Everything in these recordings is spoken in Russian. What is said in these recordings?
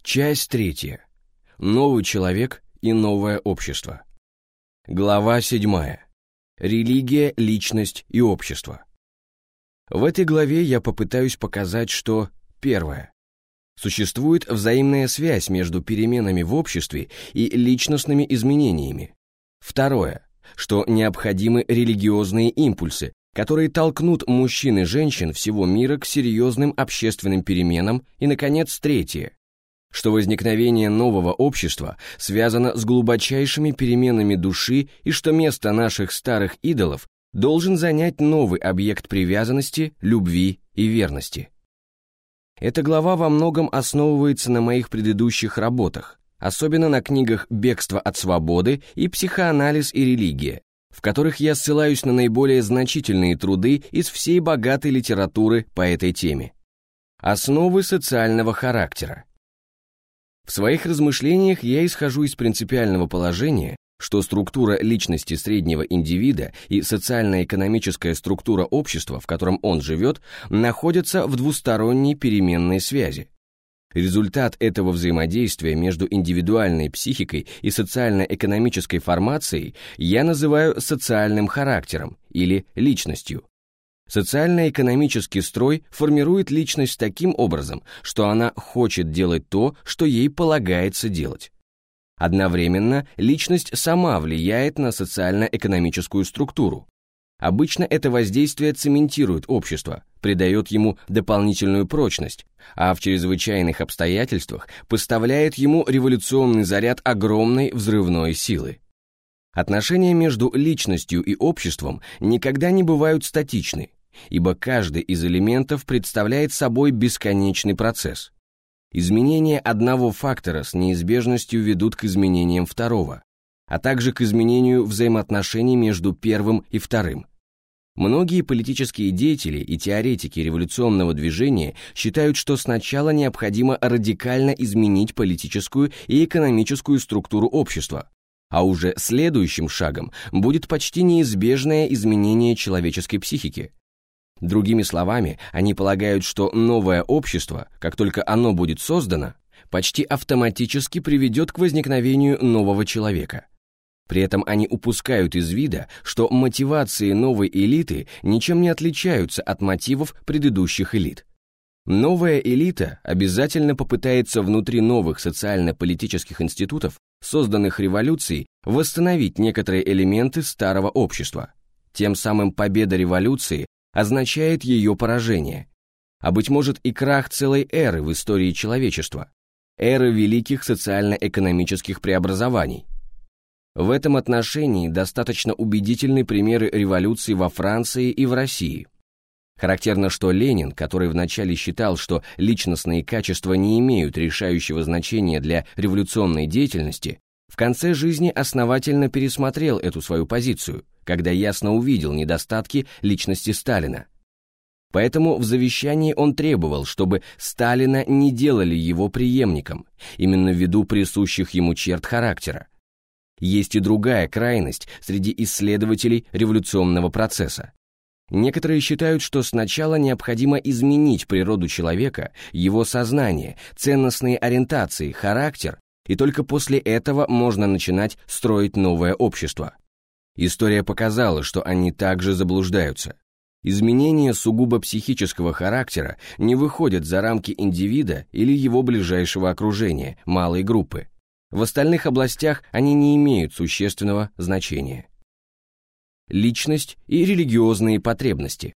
Часть 3. Новый человек и новое общество. Глава 7. Религия, личность и общество. В этой главе я попытаюсь показать, что первое. Существует взаимная связь между переменами в обществе и личностными изменениями. Второе. Что необходимы религиозные импульсы, которые толкнут мужчин и женщин всего мира к серьезным общественным переменам. И, наконец, третье. Что возникновение нового общества связано с глубочайшими переменами души и что место наших старых идолов должен занять новый объект привязанности, любви и верности. Эта глава во многом основывается на моих предыдущих работах, особенно на книгах «Бегство от свободы» и «Психоанализ и религия», в которых я ссылаюсь на наиболее значительные труды из всей богатой литературы по этой теме. Основы социального характера. В своих размышлениях я исхожу из принципиального положения, что структура личности среднего индивида и социально-экономическая структура общества, в котором он живет, находятся в двусторонней переменной связи. Результат этого взаимодействия между индивидуальной психикой и социально-экономической формацией я называю социальным характером или личностью. Социально-экономический строй формирует личность таким образом, что она хочет делать то, что ей полагается делать. Одновременно личность сама влияет на социально-экономическую структуру. Обычно это воздействие цементирует общество, придает ему дополнительную прочность, а в чрезвычайных обстоятельствах поставляет ему революционный заряд огромной взрывной силы. Отношения между личностью и обществом никогда не бывают статичны, ибо каждый из элементов представляет собой бесконечный процесс. Изменения одного фактора с неизбежностью ведут к изменениям второго, а также к изменению взаимоотношений между первым и вторым. Многие политические деятели и теоретики революционного движения считают, что сначала необходимо радикально изменить политическую и экономическую структуру общества, а уже следующим шагом будет почти неизбежное изменение человеческой психики. Другими словами, они полагают, что новое общество, как только оно будет создано, почти автоматически приведет к возникновению нового человека. При этом они упускают из вида, что мотивации новой элиты ничем не отличаются от мотивов предыдущих элит. Новая элита обязательно попытается внутри новых социально-политических институтов, созданных революцией, восстановить некоторые элементы старого общества. Тем самым победа революции означает ее поражение, а быть может и крах целой эры в истории человечества, эры великих социально-экономических преобразований. В этом отношении достаточно убедительны примеры революций во Франции и в России. Характерно, что Ленин, который вначале считал, что личностные качества не имеют решающего значения для революционной деятельности, в конце жизни основательно пересмотрел эту свою позицию, когда ясно увидел недостатки личности Сталина. Поэтому в завещании он требовал, чтобы Сталина не делали его преемником, именно ввиду присущих ему черт характера. Есть и другая крайность среди исследователей революционного процесса. Некоторые считают, что сначала необходимо изменить природу человека, его сознание, ценностные ориентации, характер, и только после этого можно начинать строить новое общество. История показала, что они также заблуждаются. Изменения сугубо психического характера не выходят за рамки индивида или его ближайшего окружения, малой группы. В остальных областях они не имеют существенного значения. Личность и религиозные потребности.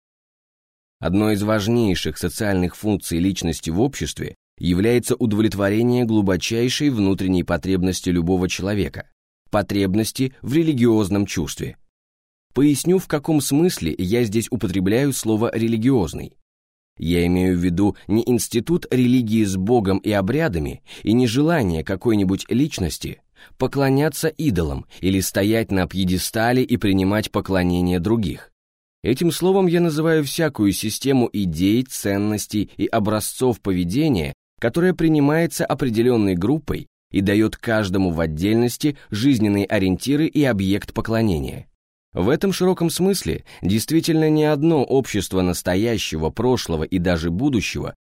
Одной из важнейших социальных функций личности в обществе является удовлетворение глубочайшей внутренней потребности любого человека – потребности в религиозном чувстве. Поясню, в каком смысле я здесь употребляю слово «религиозный». Я имею в виду не институт религии с Богом и обрядами и не желание какой-нибудь личности поклоняться идолам или стоять на пьедестале и принимать поклонение других. Этим словом я называю всякую систему идей, ценностей и образцов поведения, которая принимается определенной группой и дает каждому в отдельности жизненные ориентиры и объект поклонения. В этом широком смысле действительно ни одно общество настоящего, прошлого и даже будущего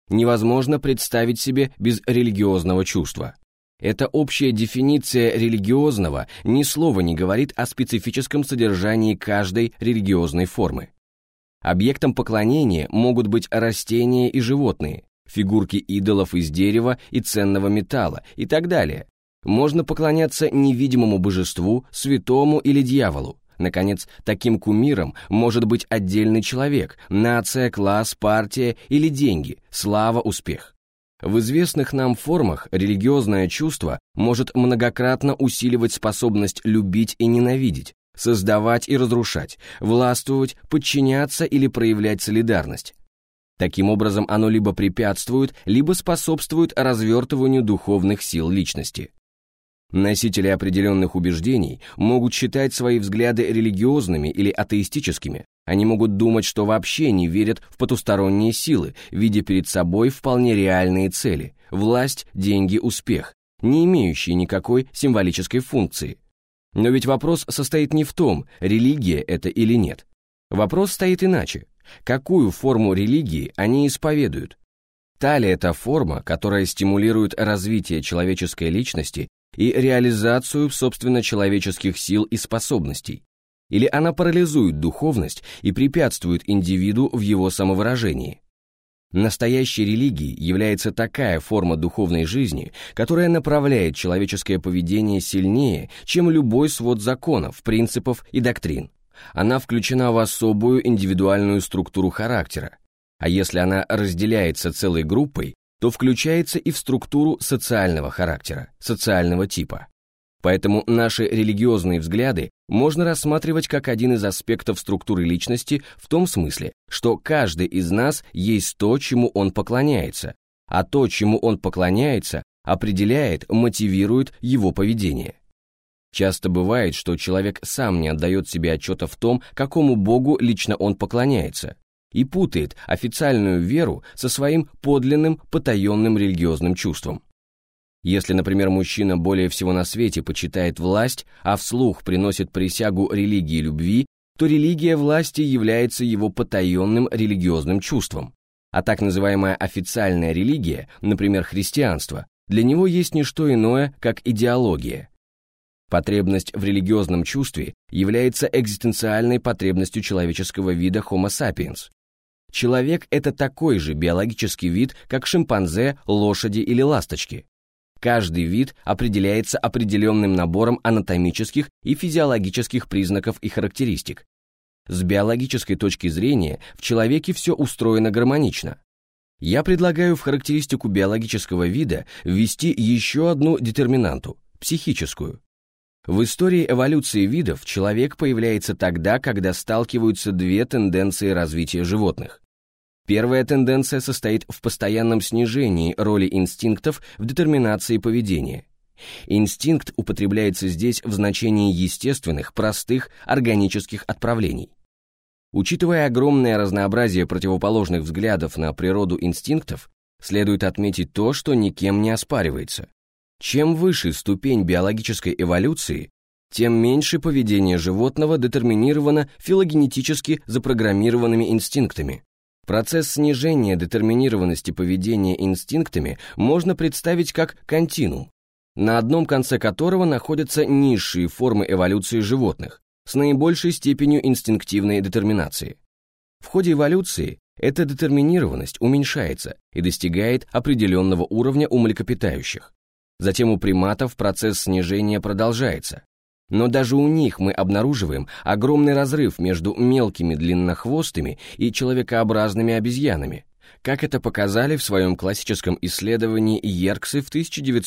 невозможно представить себе без религиозного чувства. Эта общая дефиниция религиозного ни слова не говорит о специфическом содержании каждой религиозной формы. Объектом поклонения могут быть растения и животные, фигурки идолов из дерева и ценного металла и так далее. Можно поклоняться невидимому божеству, святому или дьяволу. Наконец, таким кумиром может быть отдельный человек, нация, класс, партия или деньги, слава, успех. В известных нам формах религиозное чувство может многократно усиливать способность любить и ненавидеть, создавать и разрушать, властвовать, подчиняться или проявлять солидарность. Таким образом, оно либо препятствует, либо способствует развертыванию духовных сил личности. Носители определенных убеждений могут считать свои взгляды религиозными или атеистическими. Они могут думать, что вообще не верят в потусторонние силы, видя перед собой вполне реальные цели – власть, деньги, успех, не имеющие никакой символической функции. Но ведь вопрос состоит не в том, религия это или нет. Вопрос стоит иначе. Какую форму религии они исповедуют? Та ли это форма, которая стимулирует развитие человеческой личности и реализацию собственно человеческих сил и способностей? Или она парализует духовность и препятствует индивиду в его самовыражении? Настоящей религией является такая форма духовной жизни, которая направляет человеческое поведение сильнее, чем любой свод законов, принципов и доктрин. Она включена в особую индивидуальную структуру характера, а если она разделяется целой группой, то включается и в структуру социального характера, социального типа. Поэтому наши религиозные взгляды можно рассматривать как один из аспектов структуры личности в том смысле, что каждый из нас есть то, чему он поклоняется, а то, чему он поклоняется, определяет, мотивирует его поведение. Часто бывает, что человек сам не отдает себе отчета в том, какому богу лично он поклоняется, и путает официальную веру со своим подлинным, потаенным религиозным чувством. Если, например, мужчина более всего на свете почитает власть, а вслух приносит присягу религии любви, то религия власти является его потаенным религиозным чувством. А так называемая официальная религия, например, христианство, для него есть не что иное, как идеология. Потребность в религиозном чувстве является экзистенциальной потребностью человеческого вида Homo sapiens. Человек – это такой же биологический вид, как шимпанзе, лошади или ласточки. Каждый вид определяется определенным набором анатомических и физиологических признаков и характеристик. С биологической точки зрения в человеке все устроено гармонично. Я предлагаю в характеристику биологического вида ввести еще одну детерминанту – психическую. В истории эволюции видов человек появляется тогда, когда сталкиваются две тенденции развития животных. Первая тенденция состоит в постоянном снижении роли инстинктов в детерминации поведения. Инстинкт употребляется здесь в значении естественных, простых, органических отправлений. Учитывая огромное разнообразие противоположных взглядов на природу инстинктов, следует отметить то, что никем не оспаривается. Чем выше ступень биологической эволюции, тем меньше поведение животного детерминировано филогенетически запрограммированными инстинктами. Процесс снижения детерминированности поведения инстинктами можно представить как континуум, на одном конце которого находятся низшие формы эволюции животных с наибольшей степенью инстинктивной детерминации. В ходе эволюции эта детерминированность уменьшается и достигает определенного уровня у млекопитающих. Затем у приматов процесс снижения продолжается. Но даже у них мы обнаруживаем огромный разрыв между мелкими длиннохвостыми и человекообразными обезьянами, как это показали в своем классическом исследовании Йерксы в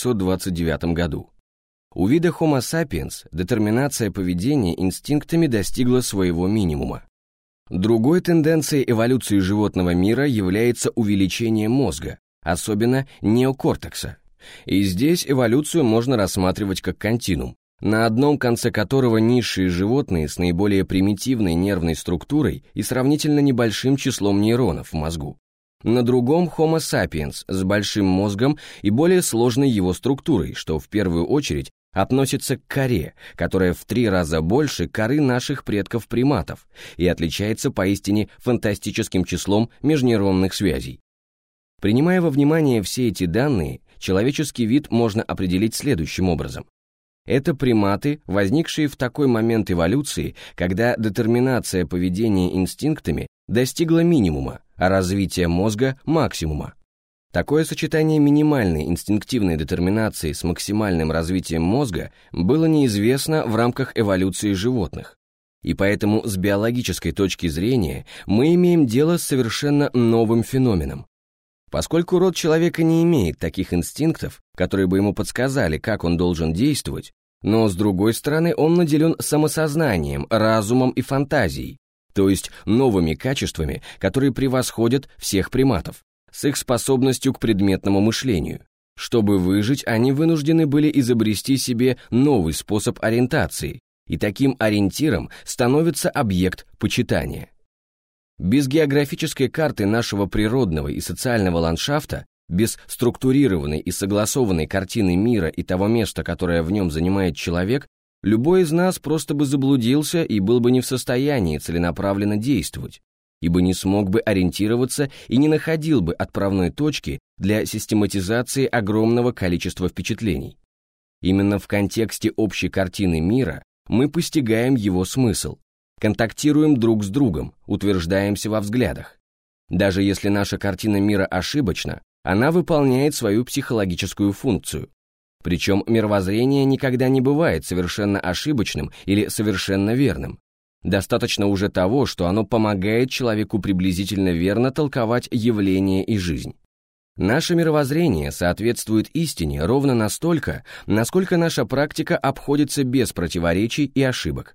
1929 году. У вида Homo sapiens детерминация поведения инстинктами достигла своего минимума. Другой тенденцией эволюции животного мира является увеличение мозга, особенно неокортекса. И здесь эволюцию можно рассматривать как континуум, на одном конце которого низшие животные с наиболее примитивной нервной структурой и сравнительно небольшим числом нейронов в мозгу. На другом Homo sapiens с большим мозгом и более сложной его структурой, что в первую очередь относится к коре, которая в 3 раза больше коры наших предков-приматов и отличается поистине фантастическим числом межнейронных связей. Принимая во внимание все эти данные, человеческий вид можно определить следующим образом. Это приматы, возникшие в такой момент эволюции, когда детерминация поведения инстинктами достигла минимума, а развитие мозга – максимума. Такое сочетание минимальной инстинктивной детерминации с максимальным развитием мозга было неизвестно в рамках эволюции животных. И поэтому с биологической точки зрения мы имеем дело с совершенно новым феноменом. Поскольку род человека не имеет таких инстинктов, которые бы ему подсказали, как он должен действовать, но с другой стороны он наделен самосознанием, разумом и фантазией, то есть новыми качествами, которые превосходят всех приматов, с их способностью к предметному мышлению. Чтобы выжить, они вынуждены были изобрести себе новый способ ориентации, и таким ориентиром становится объект почитания. Без географической карты нашего природного и социального ландшафта, без структурированной и согласованной картины мира и того места, которое в нем занимает человек, любой из нас просто бы заблудился и был бы не в состоянии целенаправленно действовать, ибо не смог бы ориентироваться и не находил бы отправной точки для систематизации огромного количества впечатлений. Именно в контексте общей картины мира мы постигаем его смысл, контактируем друг с другом, утверждаемся во взглядах. Даже если наша картина мира ошибочна, она выполняет свою психологическую функцию. Причем мировоззрение никогда не бывает совершенно ошибочным или совершенно верным. Достаточно уже того, что оно помогает человеку приблизительно верно толковать явления и жизнь. Наше мировоззрение соответствует истине ровно настолько, насколько наша практика обходится без противоречий и ошибок.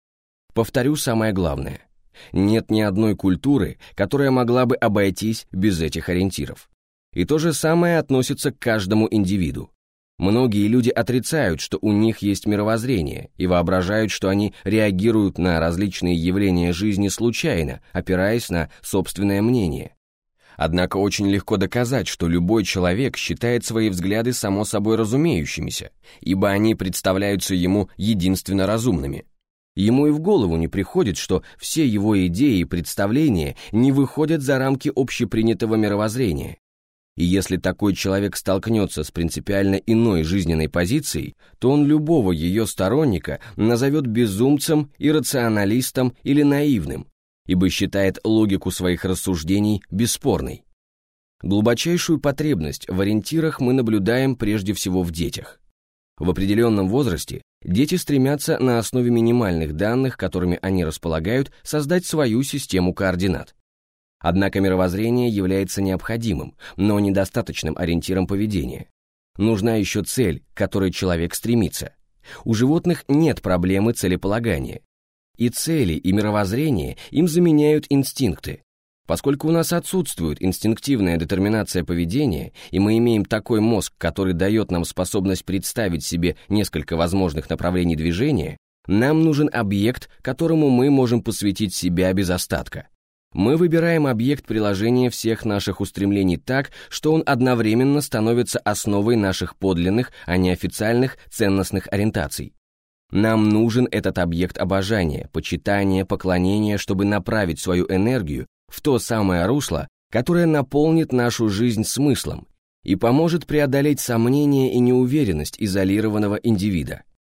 Повторю самое главное. Нет ни одной культуры, которая могла бы обойтись без этих ориентиров. И то же самое относится к каждому индивиду. Многие люди отрицают, что у них есть мировоззрение, и воображают, что они реагируют на различные явления жизни случайно, опираясь на собственное мнение. Однако очень легко доказать, что любой человек считает свои взгляды само собой разумеющимися, ибо они представляются ему единственно разумными. Ему и в голову не приходит, что все его идеи и представления не выходят за рамки общепринятого мировоззрения. И если такой человек столкнется с принципиально иной жизненной позицией, то он любого ее сторонника назовет безумцем, иррационалистом или наивным, ибо считает логику своих рассуждений бесспорной. Глубочайшую потребность в ориентирах мы наблюдаем прежде всего в детях. В определенном возрасте дети стремятся на основе минимальных данных, которыми они располагают, создать свою систему координат. Однако мировоззрение является необходимым, но недостаточным ориентиром поведения. Нужна еще цель, к которой человек стремится. У животных нет проблемы целеполагания. И цели, и мировоззрение им заменяют инстинкты. Поскольку у нас отсутствует инстинктивная детерминация поведения, и мы имеем такой мозг, который дает нам способность представить себе несколько возможных направлений движения, нам нужен объект, которому мы можем посвятить себя без остатка. Мы выбираем объект приложения всех наших устремлений так, что он одновременно становится основой наших подлинных, а не официальных ценностных ориентаций. Нам нужен этот объект обожания, почитания, поклонения, чтобы направить свою энергию в то самое русло, которое наполнит нашу жизнь смыслом и поможет преодолеть сомнения и неуверенность изолированного индивида.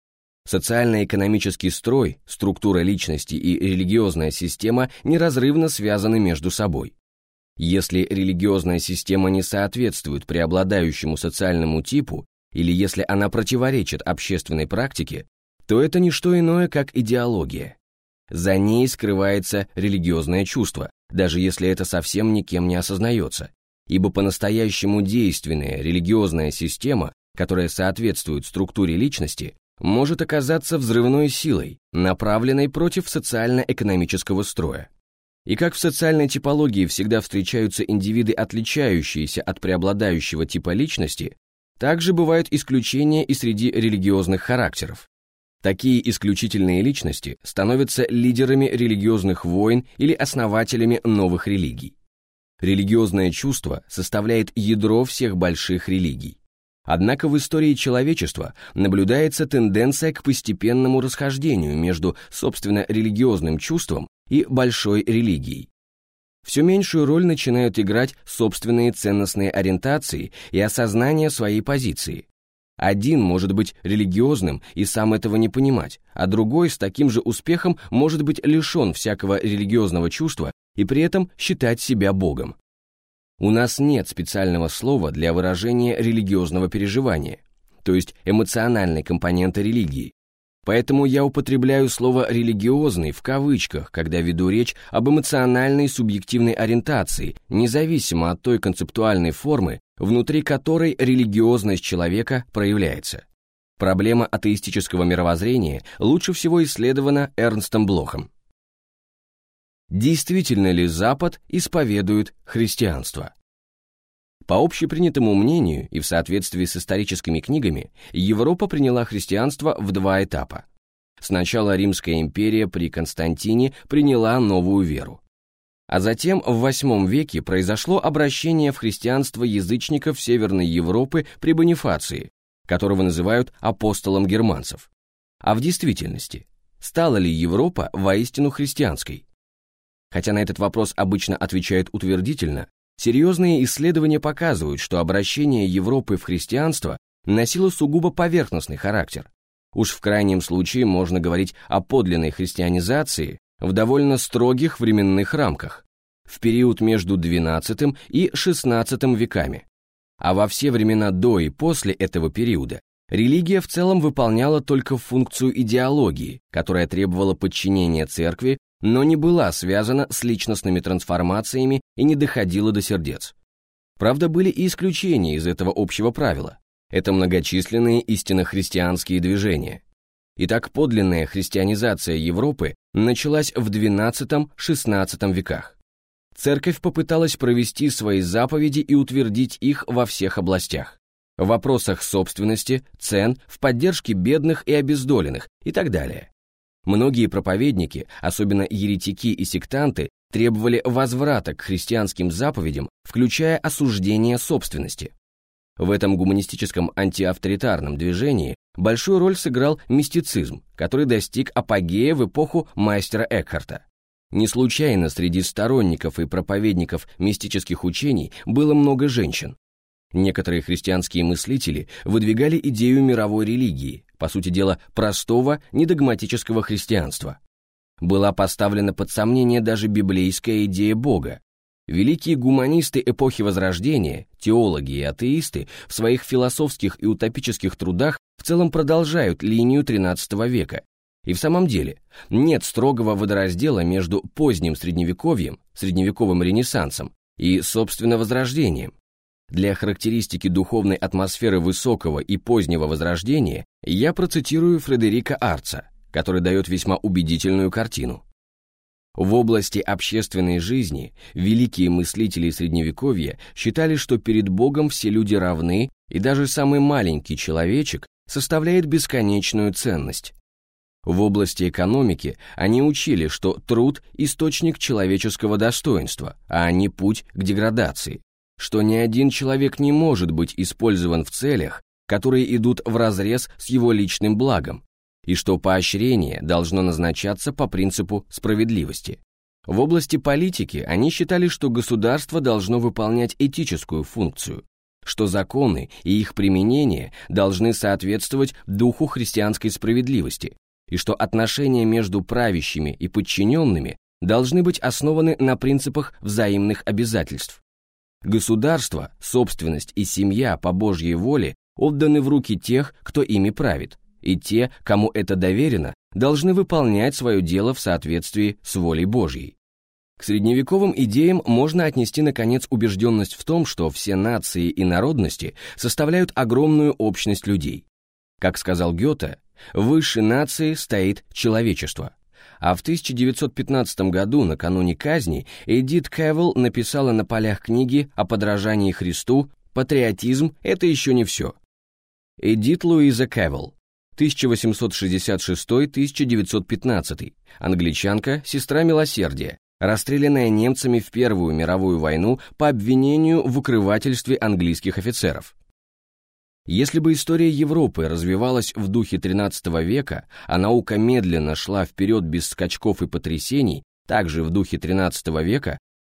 Социально-экономический строй, структура личности и религиозная система неразрывно связаны между собой. Если религиозная система не соответствует преобладающему социальному типу, или если она противоречит общественной практике, то это не что иное, как идеология. За ней скрывается религиозное чувство, даже если это совсем никем не осознается, ибо по-настоящему действенная религиозная система, которая соответствует структуре личности, может оказаться взрывной силой, направленной против социально-экономического строя. И как в социальной типологии всегда встречаются индивиды, отличающиеся от преобладающего типа личности, также бывают исключения и среди религиозных характеров. Такие исключительные личности становятся лидерами религиозных войн или основателями новых религий. Религиозное чувство составляет ядро всех больших религий. Однако в истории человечества наблюдается тенденция к постепенному расхождению между, собственно, религиозным чувством и большой религией. все меньшую роль начинают играть собственные ценностные ориентации и осознание своей позиции. Один может быть религиозным и сам этого не понимать, а другой с таким же успехом может быть лишен всякого религиозного чувства и при этом считать себя Богом. У нас нет специального слова для выражения религиозного переживания, то есть эмоциональной компоненты религии. Поэтому я употребляю слово «религиозный» в кавычках, когда веду речь об эмоциональной субъективной ориентации, независимо от той концептуальной формы, внутри которой религиозность человека проявляется. Проблема атеистического мировоззрения лучше всего исследована Эрнстом Блохом. Действительно ли Запад исповедует христианство? По общепринятому мнению и в соответствии с историческими книгами, Европа приняла христианство в два этапа. Сначала Римская империя при Константине приняла новую веру. А затем в VIII веке произошло обращение в христианство язычников Северной Европы при Бонифации, которого называют апостолом германцев. А в действительности, стала ли Европа воистину христианской? Хотя на этот вопрос обычно отвечают утвердительно, серьезные исследования показывают, что обращение Европы в христианство носило сугубо поверхностный характер. Уж в крайнем случае можно говорить о подлинной христианизации в довольно строгих временных рамках, в период между XII и XVI веками. А во все времена до и после этого периода религия в целом выполняла только функцию идеологии, которая требовала подчинения церкви, но не была связана с личностными трансформациями и не доходила до сердец. Правда, были и исключения из этого общего правила. Это многочисленные истинно христианские движения. Итак, подлинная христианизация Европы началась в XII-XVI веках. Церковь попыталась провести свои заповеди и утвердить их во всех областях. В вопросах собственности, цен, в поддержке бедных и обездоленных и так далее. Многие проповедники, особенно еретики и сектанты, требовали возврата к христианским заповедям, включая осуждение собственности. В этом гуманистическом антиавторитарном движении большую роль сыграл мистицизм, который достиг апогея в эпоху мастера Экхарта. Не случайно среди сторонников и проповедников мистических учений было много женщин. Некоторые христианские мыслители выдвигали идею мировой религии, по сути дела простого, недогматического христианства. Была поставлена под сомнение даже библейская идея Бога. Великие гуманисты эпохи Возрождения, теологи и атеисты в своих философских и утопических трудах в целом продолжают линию XIII века. И в самом деле нет строгого водораздела между поздним Средневековьем, средневековым Ренессансом и, собственно, Возрождением. Для характеристики духовной атмосферы высокого и позднего Возрождения я процитирую Фредерика Арца, который дает весьма убедительную картину. В области общественной жизни великие мыслители Средневековья считали, что перед Богом все люди равны, и даже самый маленький человечек составляет бесконечную ценность. В области экономики они учили, что труд – источник человеческого достоинства, а не путь к деградации, что ни один человек не может быть использован в целях, которые идут вразрез с его личным благом, и что поощрение должно назначаться по принципу справедливости. В области политики они считали, что государство должно выполнять этическую функцию, что законы и их применение должны соответствовать духу христианской справедливости, и что отношения между правящими и подчиненными должны быть основаны на принципах взаимных обязательств. Государство, собственность и семья по Божьей воле отданы в руки тех, кто ими правит, и те, кому это доверено, должны выполнять свое дело в соответствии с волей Божьей. К средневековым идеям можно отнести, наконец, убежденность в том, что все нации и народности составляют огромную общность людей. Как сказал Гёте, выше нации стоит человечество. А в 1915 году, накануне казни, Эдит Кевилл написала на полях книги о подражании Христу «Патриотизм – это еще не все». Эдит Луиза Кевилл, 1866-1915, англичанка, сестра милосердия, расстрелянная немцами в Первую мировую войну по обвинению в укрывательстве английских офицеров. Если бы история Европы развивалась в духе XIII века, а наука медленно шла вперед без скачков и потрясений, также в духе XIII века,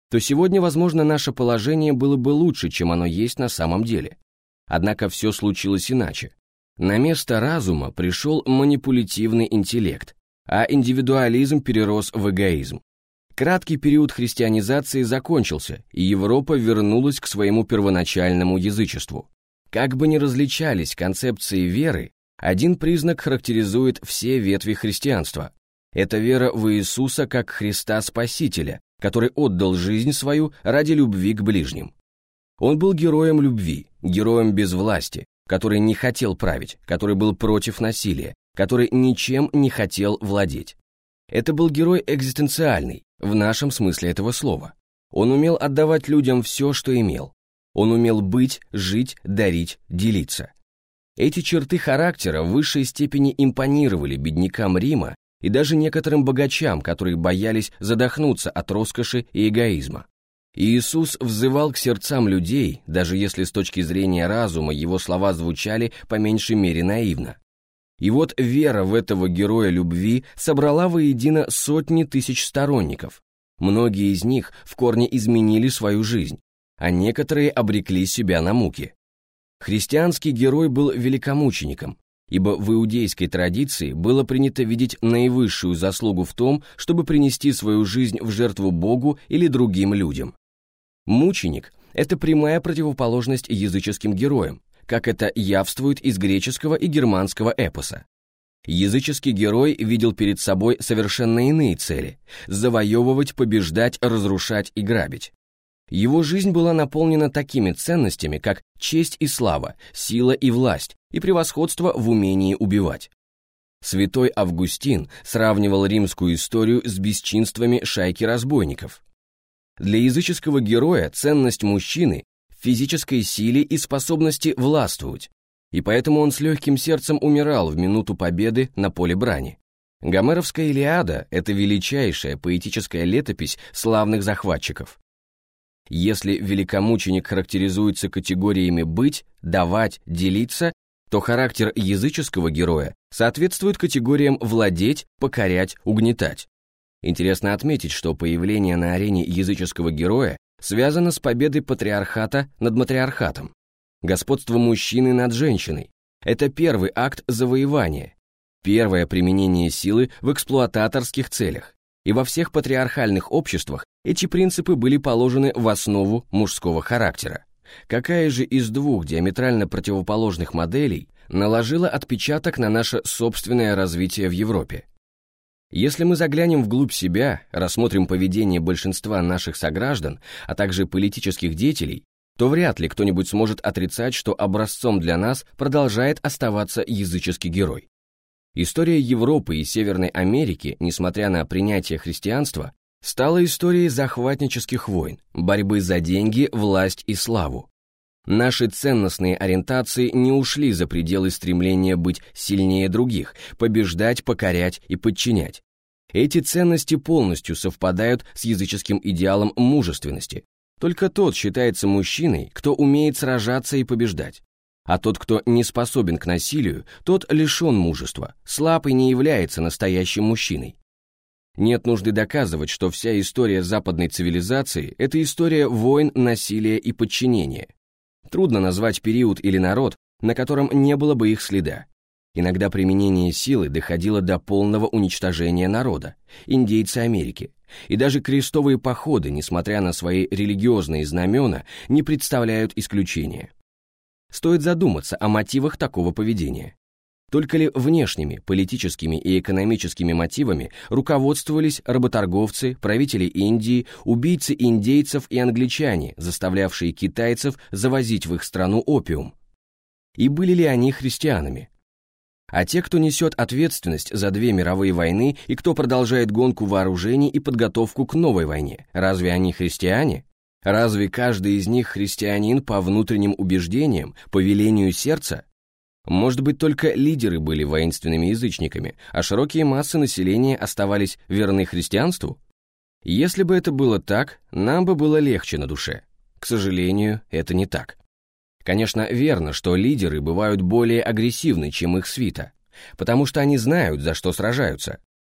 то сегодня, возможно, наше положение было бы лучше, чем оно есть на самом деле. Однако все случилось иначе. На место разума пришел манипулятивный интеллект, а индивидуализм перерос в эгоизм. Краткий период христианизации закончился, и Европа вернулась к своему первоначальному язычеству. Как бы ни различались концепции веры, один признак характеризует все ветви христианства. Это вера в Иисуса как Христа Спасителя, который отдал жизнь свою ради любви к ближним. Он был героем любви, героем без власти, который не хотел править, который был против насилия, который ничем не хотел владеть. Это был герой экзистенциальный, в нашем смысле этого слова. Он умел отдавать людям все, что имел. Он умел быть, жить, дарить, делиться. Эти черты характера в высшей степени импонировали беднякам Рима и даже некоторым богачам, которые боялись задохнуться от роскоши и эгоизма. Иисус взывал к сердцам людей, даже если с точки зрения разума его слова звучали по меньшей мере наивно. И вот вера в этого героя любви собрала воедино сотни тысяч сторонников. Многие из них в корне изменили свою жизнь, а некоторые обрекли себя на муки. Христианский герой был великомучеником, ибо в иудейской традиции было принято видеть наивысшую заслугу в том, чтобы принести свою жизнь в жертву Богу или другим людям. Мученик – это прямая противоположность языческим героям, как это явствует из греческого и германского эпоса. Языческий герой видел перед собой совершенно иные цели – завоевывать, побеждать, разрушать и грабить. Его жизнь была наполнена такими ценностями, как честь и слава, сила и власть, и превосходство в умении убивать. Святой Августин сравнивал римскую историю с бесчинствами шайки разбойников. Для языческого героя ценность мужчины в физической силе и способности властвовать, и поэтому он с легким сердцем умирал в минуту победы на поле брани. Гомеровская Илиада – это величайшая поэтическая летопись славных захватчиков. Если великомученик характеризуется категориями «быть», «давать», «делиться», то характер языческого героя соответствует категориям «владеть», «покорять», «угнетать». Интересно отметить, что появление на арене языческого героя связано с победой патриархата над матриархатом. Господство мужчины над женщиной – это первый акт завоевания, первое применение силы в эксплуататорских целях. И во всех патриархальных обществах эти принципы были положены в основу мужского характера. Какая же из двух диаметрально противоположных моделей наложила отпечаток на наше собственное развитие в Европе? Если мы заглянем вглубь себя, рассмотрим поведение большинства наших сограждан, а также политических деятелей, то вряд ли кто-нибудь сможет отрицать, что образцом для нас продолжает оставаться языческий герой. История Европы и Северной Америки, несмотря на принятие христианства, стала историей захватнических войн, борьбы за деньги, власть и славу. Наши ценностные ориентации не ушли за пределы стремления быть сильнее других, побеждать, покорять и подчинять. Эти ценности полностью совпадают с языческим идеалом мужественности. Только тот считается мужчиной, кто умеет сражаться и побеждать. А тот, кто не способен к насилию, тот лишен мужества, слаб и не является настоящим мужчиной. Нет нужды доказывать, что вся история западной цивилизации – это история войн, насилия и подчинения. Трудно назвать период или народ, на котором не было бы их следа. Иногда применение силы доходило до полного уничтожения народа, индейцы Америки, и даже крестовые походы, несмотря на свои религиозные знамена, не представляют исключения. Стоит задуматься о мотивах такого поведения. Только ли внешними, политическими и экономическими мотивами руководствовались работорговцы, правители Индии, убийцы индейцев и англичане, заставлявшие китайцев завозить в их страну опиум? И были ли они христианами? А те, кто несет ответственность за 2 мировые войны и кто продолжает гонку вооружений и подготовку к новой войне, разве они христиане? Разве каждый из них христианин по внутренним убеждениям, по велению сердца? Может быть, только лидеры были воинственными язычниками, а широкие массы населения оставались верны христианству? Если бы это было так, нам бы было легче на душе. К сожалению, это не так. Конечно, верно, что лидеры бывают более агрессивны, чем их свита, потому что они знают, за что сражаются.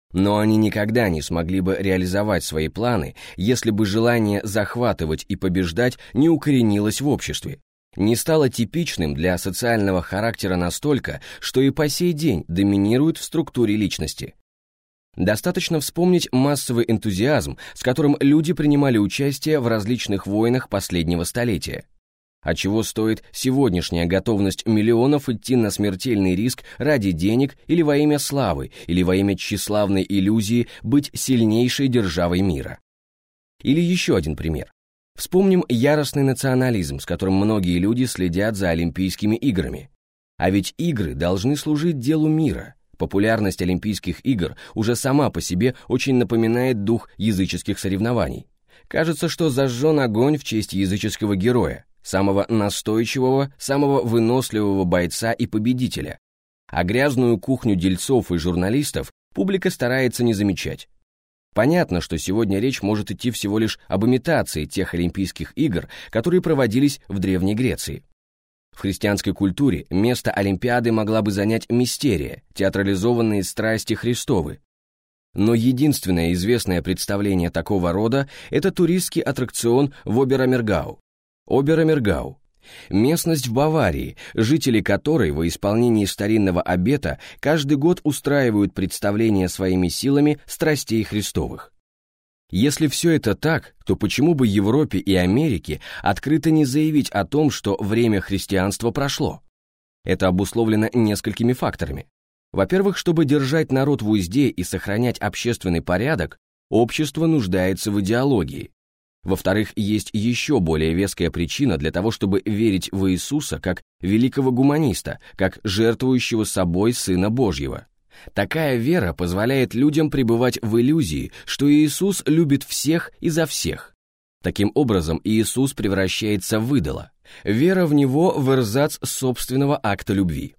Но они никогда не смогли бы реализовать свои планы, если бы желание захватывать и побеждать не укоренилось в обществе, не стало типичным для социального характера настолько, что и по сей день доминирует в структуре личности. Достаточно вспомнить массовый энтузиазм, с которым люди принимали участие в различных войнах последнего столетия. А чего стоит сегодняшняя готовность миллионов идти на смертельный риск ради денег или во имя славы, или во имя тщеславной иллюзии быть сильнейшей державой мира? Или еще один пример. Вспомним яростный национализм, с которым многие люди следят за Олимпийскими играми. А ведь игры должны служить делу мира. Популярность Олимпийских игр уже сама по себе очень напоминает дух языческих соревнований. Кажется, что зажжен огонь в честь языческого героя, самого настойчивого, самого выносливого бойца и победителя. А грязную кухню дельцов и журналистов публика старается не замечать. Понятно, что сегодня речь может идти всего лишь об имитации тех Олимпийских игр, которые проводились в Древней Греции. В христианской культуре место Олимпиады могла бы занять мистерия, театрализованные страсти Христовы. Но единственное известное представление такого рода – это туристский аттракцион в Оберамергау. Оберамергау – местность в Баварии, жители которой во исполнении старинного обета каждый год устраивают представления своими силами страстей Христовых. Если все это так, то почему бы Европе и Америке открыто не заявить о том, что время христианства прошло? Это обусловлено несколькими факторами. Во-первых, чтобы держать народ в узде и сохранять общественный порядок, общество нуждается в идеологии. Во-вторых, есть еще более веская причина для того, чтобы верить в Иисуса как великого гуманиста, как жертвующего собой Сына Божьего. Такая вера позволяет людям пребывать в иллюзии, что Иисус любит всех и за всех. Таким образом, Иисус превращается в идола. Вера в Него в эрзац собственного акта любви.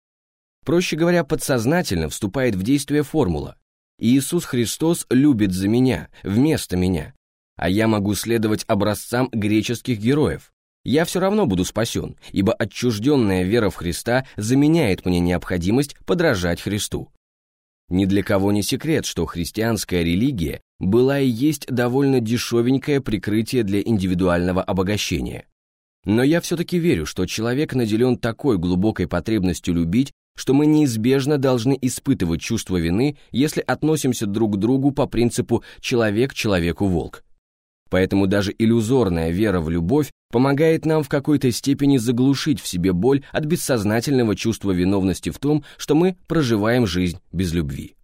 Проще говоря, подсознательно вступает в действие формула: Иисус Христос любит за меня, вместо меня, а я могу следовать образцам греческих героев. Я все равно буду спасен, ибо отчужденная вера в Христа заменяет мне необходимость подражать Христу. Ни для кого не секрет, что христианская религия была и есть довольно дешевенькое прикрытие для индивидуального обогащения. Но я все-таки верю, что человек наделен такой глубокой потребностью любить, что мы неизбежно должны испытывать чувство вины, если относимся друг к другу по принципу «человек человеку волк». Поэтому даже иллюзорная вера в любовь помогает нам в какой-то степени заглушить в себе боль от бессознательного чувства виновности в том, что мы проживаем жизнь без любви.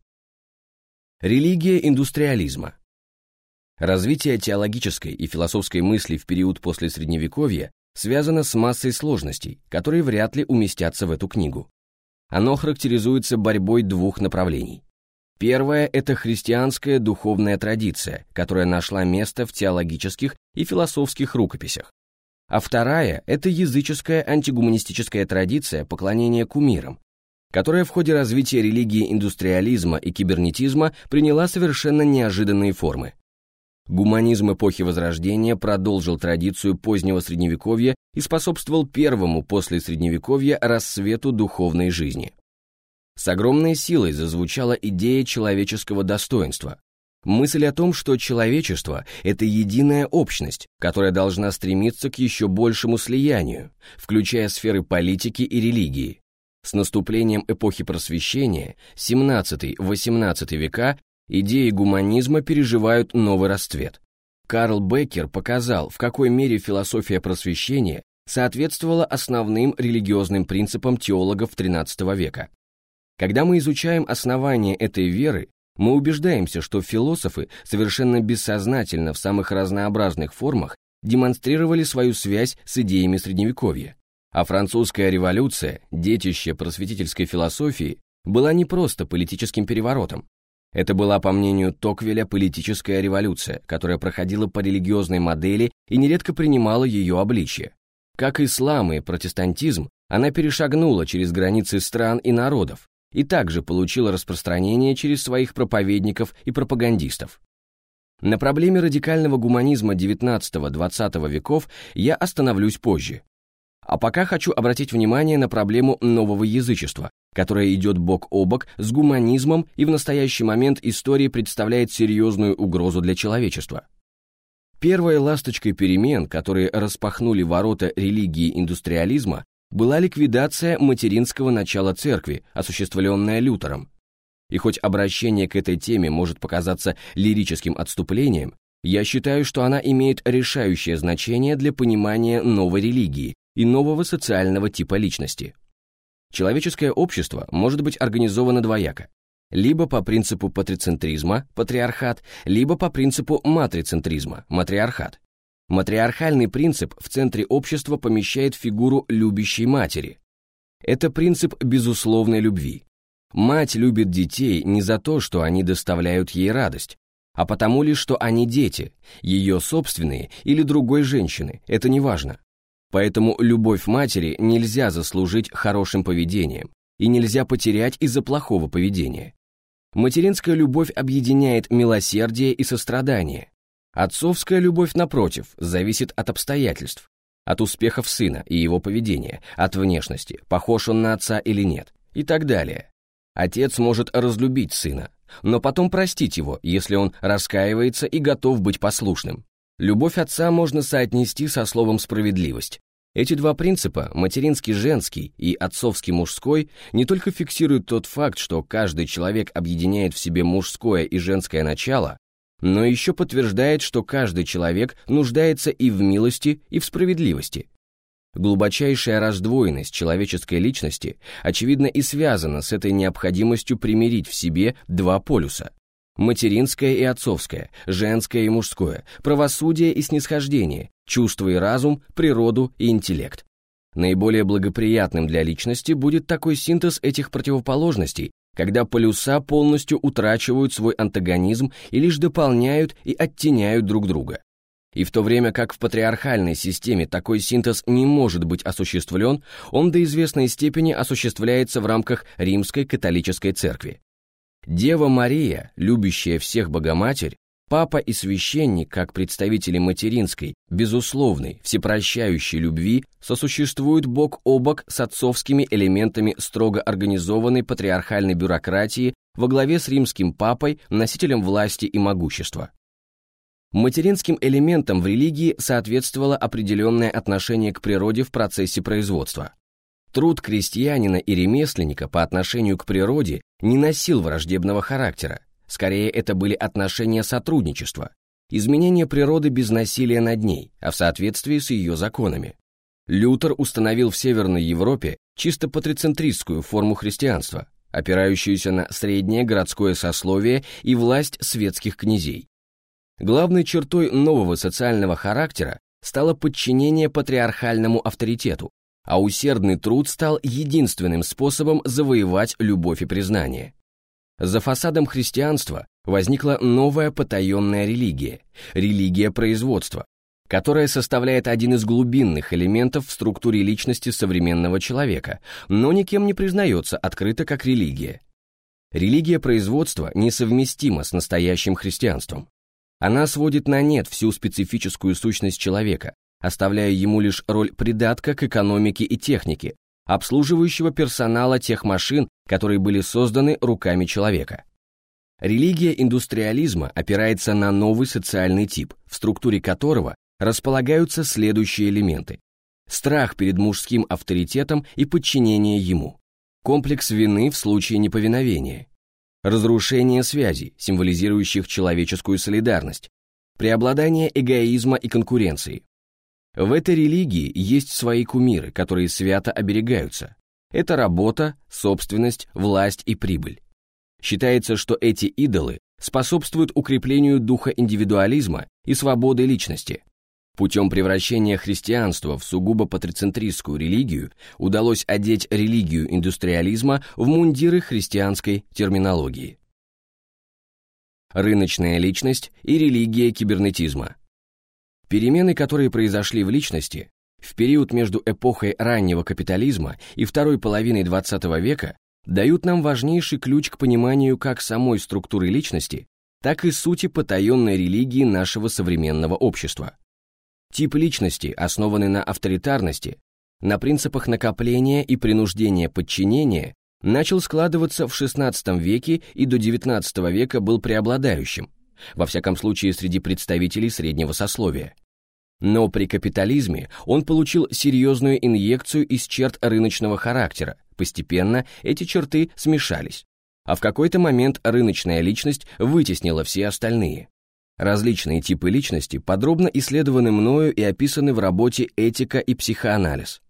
Религия индустриализма. Развитие теологической и философской мысли в период после Средневековья связано с массой сложностей, которые вряд ли уместятся в эту книгу. Оно характеризуется борьбой двух направлений. Первое – это христианская духовная традиция, которая нашла место в теологических и философских рукописях. А вторая – это языческая антигуманистическая традиция поклонения кумирам, которая в ходе развития религии индустриализма и кибернетизма приняла совершенно неожиданные формы. Гуманизм эпохи Возрождения продолжил традицию позднего Средневековья и способствовал первому после Средневековья расцвету духовной жизни. С огромной силой зазвучала идея человеческого достоинства. Мысль о том, что человечество – это единая общность, которая должна стремиться к еще большему слиянию, включая сферы политики и религии. С наступлением эпохи Просвещения, 17-18 века, идеи гуманизма переживают новый расцвет. Карл Беккер показал, в какой мере философия Просвещения соответствовала основным религиозным принципам теологов XIII века. Когда мы изучаем основания этой веры, мы убеждаемся, что философы совершенно бессознательно в самых разнообразных формах демонстрировали свою связь с идеями Средневековья. А французская революция, детище просветительской философии, была не просто политическим переворотом. Это была, по мнению Токвеля, политическая революция, которая проходила по религиозной модели и нередко принимала ее обличие. Как ислам и протестантизм, она перешагнула через границы стран и народов, и также получила распространение через своих проповедников и пропагандистов. На проблеме радикального гуманизма XIX-XX веков я остановлюсь позже. А пока хочу обратить внимание на проблему нового язычества, которая идет бок о бок с гуманизмом и в настоящий момент истории представляет серьезную угрозу для человечества. Первой ласточкой перемен, которые распахнули ворота религии индустриализма, была ликвидация материнского начала церкви, осуществленная Лютером. И хоть обращение к этой теме может показаться лирическим отступлением, я считаю, что она имеет решающее значение для понимания новой религии и нового социального типа личности. Человеческое общество может быть организовано двояко: либо по принципу патрицентризма, патриархат, либо по принципу матрицентризма, матриархат. Матриархальный принцип в центре общества помещает фигуру любящей матери. Это принцип безусловной любви. Мать любит детей не за то, что они доставляют ей радость, а потому лишь, что они дети, ее собственные или другой женщины, это не важно. Поэтому любовь матери нельзя заслужить хорошим поведением и нельзя потерять из-за плохого поведения. Материнская любовь объединяет милосердие и сострадание. Отцовская любовь, напротив, зависит от обстоятельств, от успехов сына и его поведения, от внешности, похож он на отца или нет, и так далее. Отец может разлюбить сына, но потом простить его, если он раскаивается и готов быть послушным. Любовь отца можно соотнести со словом «справедливость». Эти два принципа, материнский женский и отцовский мужской, не только фиксируют тот факт, что каждый человек объединяет в себе мужское и женское начало, но еще подтверждает, что каждый человек нуждается и в милости, и в справедливости. Глубочайшая раздвоенность человеческой личности, очевидно, и связана с этой необходимостью примирить в себе два полюса: материнское и отцовское, женское и мужское, правосудие и снисхождение, чувство и разум, природу и интеллект. Наиболее благоприятным для личности будет такой синтез этих противоположностей, когда полюса полностью утрачивают свой антагонизм и лишь дополняют и оттеняют друг друга. И в то время как в патриархальной системе такой синтез не может быть осуществлен, он до известной степени осуществляется в рамках Римской католической церкви. Дева Мария, любящая всех Богоматерь, Папа и священник, как представители материнской, безусловной, всепрощающей любви, сосуществуют бок о бок с отцовскими элементами строго организованной патриархальной бюрократии во главе с римским папой, носителем власти и могущества. Материнским элементам в религии соответствовало определенное отношение к природе в процессе производства. Труд крестьянина и ремесленника по отношению к природе не носил враждебного характера, скорее это были отношения сотрудничества, изменение природы без насилия над ней, а в соответствии с ее законами. Лютер установил в Северной Европе чисто патрицентристскую форму христианства, опирающуюся на среднее городское сословие и власть светских князей. Главной чертой нового социального характера стало подчинение патриархальному авторитету, а усердный труд стал единственным способом завоевать любовь и признание. За фасадом христианства возникла новая потаенная религия – религия производства, которая составляет один из глубинных элементов в структуре личности современного человека, но никем не признается открыто как религия. Религия производства несовместима с настоящим христианством. Она сводит на нет всю специфическую сущность человека, оставляя ему лишь роль придатка к экономике и технике, обслуживающего персонала тех машин, которые были созданы руками человека. Религия индустриализма опирается на новый социальный тип, в структуре которого располагаются следующие элементы: страх перед мужским авторитетом и подчинение ему, комплекс вины в случае неповиновения, разрушение связей, символизирующих человеческую солидарность, преобладание эгоизма и конкуренции. В этой религии есть свои кумиры, которые свято оберегаются. Это работа, собственность, власть и прибыль. Считается, что эти идолы способствуют укреплению духа индивидуализма и свободы личности. Путем превращения христианства в сугубо патрицентристскую религию удалось одеть религию индустриализма в мундиры христианской терминологии. Рыночная личность и религия кибернетизма. Перемены, которые произошли в личности в период между эпохой раннего капитализма и второй половиной XX века, дают нам важнейший ключ к пониманию как самой структуры личности, так и сути потаенной религии нашего современного общества. Тип личности, основанный на авторитарности, на принципах накопления и принуждения подчинения, начал складываться в XVI веке и до XIX века был преобладающим, во всяком случае среди представителей среднего сословия. Но при капитализме он получил серьезную инъекцию из черт рыночного характера, постепенно эти черты смешались, а в какой-то момент рыночная личность вытеснила все остальные. Различные типы личности подробно исследованы мною и описаны в работе «Этика и психоанализ».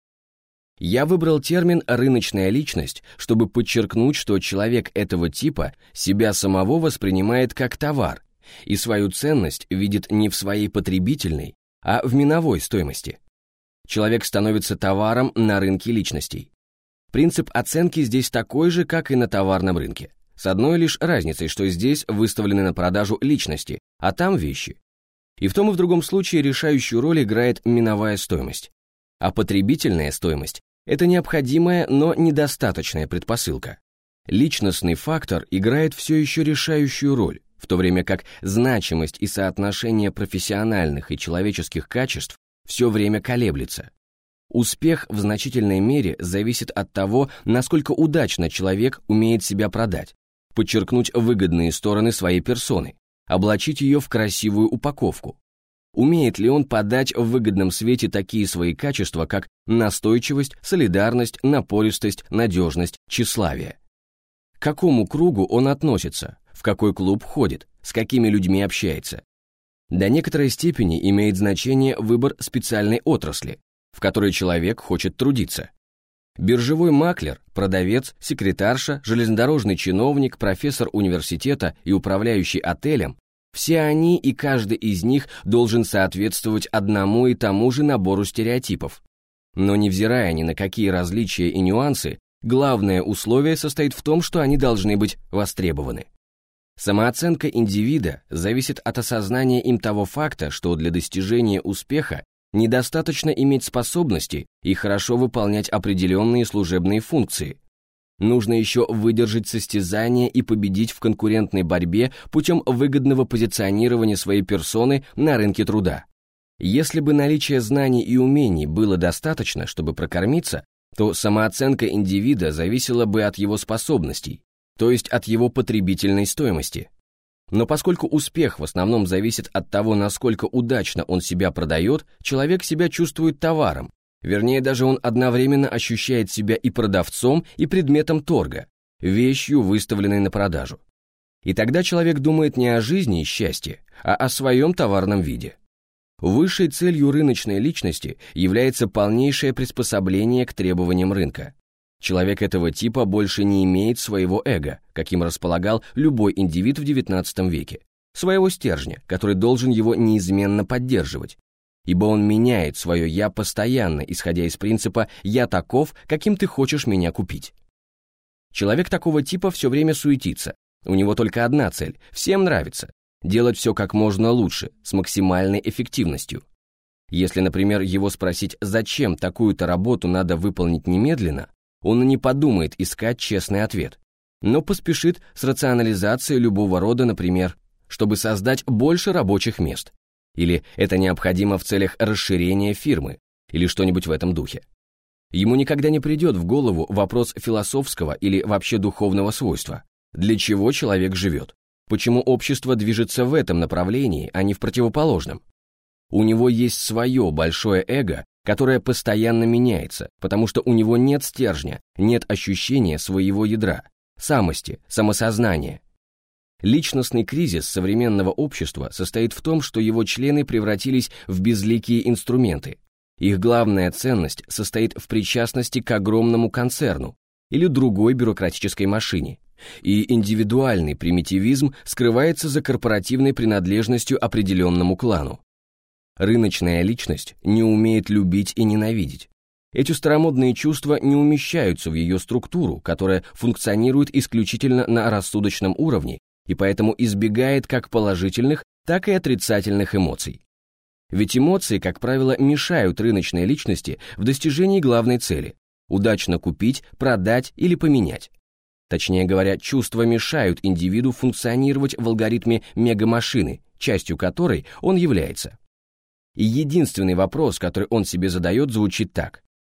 Я выбрал термин «рыночная личность», чтобы подчеркнуть, что человек этого типа себя самого воспринимает как товар и свою ценность видит не в своей потребительной, а в миновой стоимости. Человек становится товаром на рынке личностей. Принцип оценки здесь такой же, как и на товарном рынке, с одной лишь разницей, что здесь выставлены на продажу личности, а там вещи. И в том и в другом случае решающую роль играет миновая стоимость. А потребительная стоимость – это необходимая, но недостаточная предпосылка. Личностный фактор играет все еще решающую роль, в то время как значимость и соотношение профессиональных и человеческих качеств все время колеблется. Успех в значительной мере зависит от того, насколько удачно человек умеет себя продать, подчеркнуть выгодные стороны своей персоны, облачить ее в красивую упаковку. Умеет ли он подать в выгодном свете такие свои качества, как настойчивость, солидарность, напористость, надежность, тщеславие? К какому кругу он относится, в какой клуб ходит, с какими людьми общается? До некоторой степени имеет значение выбор специальной отрасли, в которой человек хочет трудиться. Биржевой маклер, продавец, секретарша, железнодорожный чиновник, профессор университета и управляющий отелем – все они и каждый из них должен соответствовать одному и тому же набору стереотипов. Но невзирая ни на какие различия и нюансы, главное условие состоит в том, что они должны быть востребованы. Самооценка индивида зависит от осознания им того факта, что для достижения успеха недостаточно иметь способности и хорошо выполнять определенные служебные функции. Нужно еще выдержать состязание и победить в конкурентной борьбе путем выгодного позиционирования своей персоны на рынке труда. Если бы наличие знаний и умений было достаточно, чтобы прокормиться, то самооценка индивида зависела бы от его способностей, то есть от его потребительной стоимости. Но поскольку успех в основном зависит от того, насколько удачно он себя продает, человек себя чувствует товаром, вернее, даже он одновременно ощущает себя и продавцом, и предметом торга, вещью, выставленной на продажу. И тогда человек думает не о жизни и счастье, а о своем товарном виде. Высшей целью рыночной личности является полнейшее приспособление к требованиям рынка. Человек этого типа больше не имеет своего эго, каким располагал любой индивид в XIX веке, своего стержня, который должен его неизменно поддерживать, ибо он меняет свое «я» постоянно, исходя из принципа «я таков, каким ты хочешь меня купить». Человек такого типа все время суетится, у него только одна цель – всем нравится, делать все как можно лучше, с максимальной эффективностью. Если, например, его спросить, зачем такую-то работу надо выполнить немедленно, он не подумает искать честный ответ, но поспешит с рационализацией любого рода, например, чтобы создать больше рабочих мест. Или это необходимо в целях расширения фирмы, или что-нибудь в этом духе. Ему никогда не придет в голову вопрос философского или вообще духовного свойства. Для чего человек живет? Почему общество движется в этом направлении, а не в противоположном? У него есть свое большое эго, которое постоянно меняется, потому что у него нет стержня, нет ощущения своего ядра, самости, самосознания. Личностный кризис современного общества состоит в том, что его члены превратились в безликие инструменты. Их главная ценность состоит в причастности к огромному концерну или другой бюрократической машине, и индивидуальный примитивизм скрывается за корпоративной принадлежностью определенному клану. Рыночная личность не умеет любить и ненавидеть. Эти старомодные чувства не умещаются в ее структуру, которая функционирует исключительно на рассудочном уровне и поэтому избегает как положительных, так и отрицательных эмоций. Ведь эмоции, как правило, мешают рыночной личности в достижении главной цели – удачно купить, продать или поменять. Точнее говоря, чувства мешают индивиду функционировать в алгоритме мегамашины, частью которой он является. И единственный вопрос, который он себе задает, звучит так.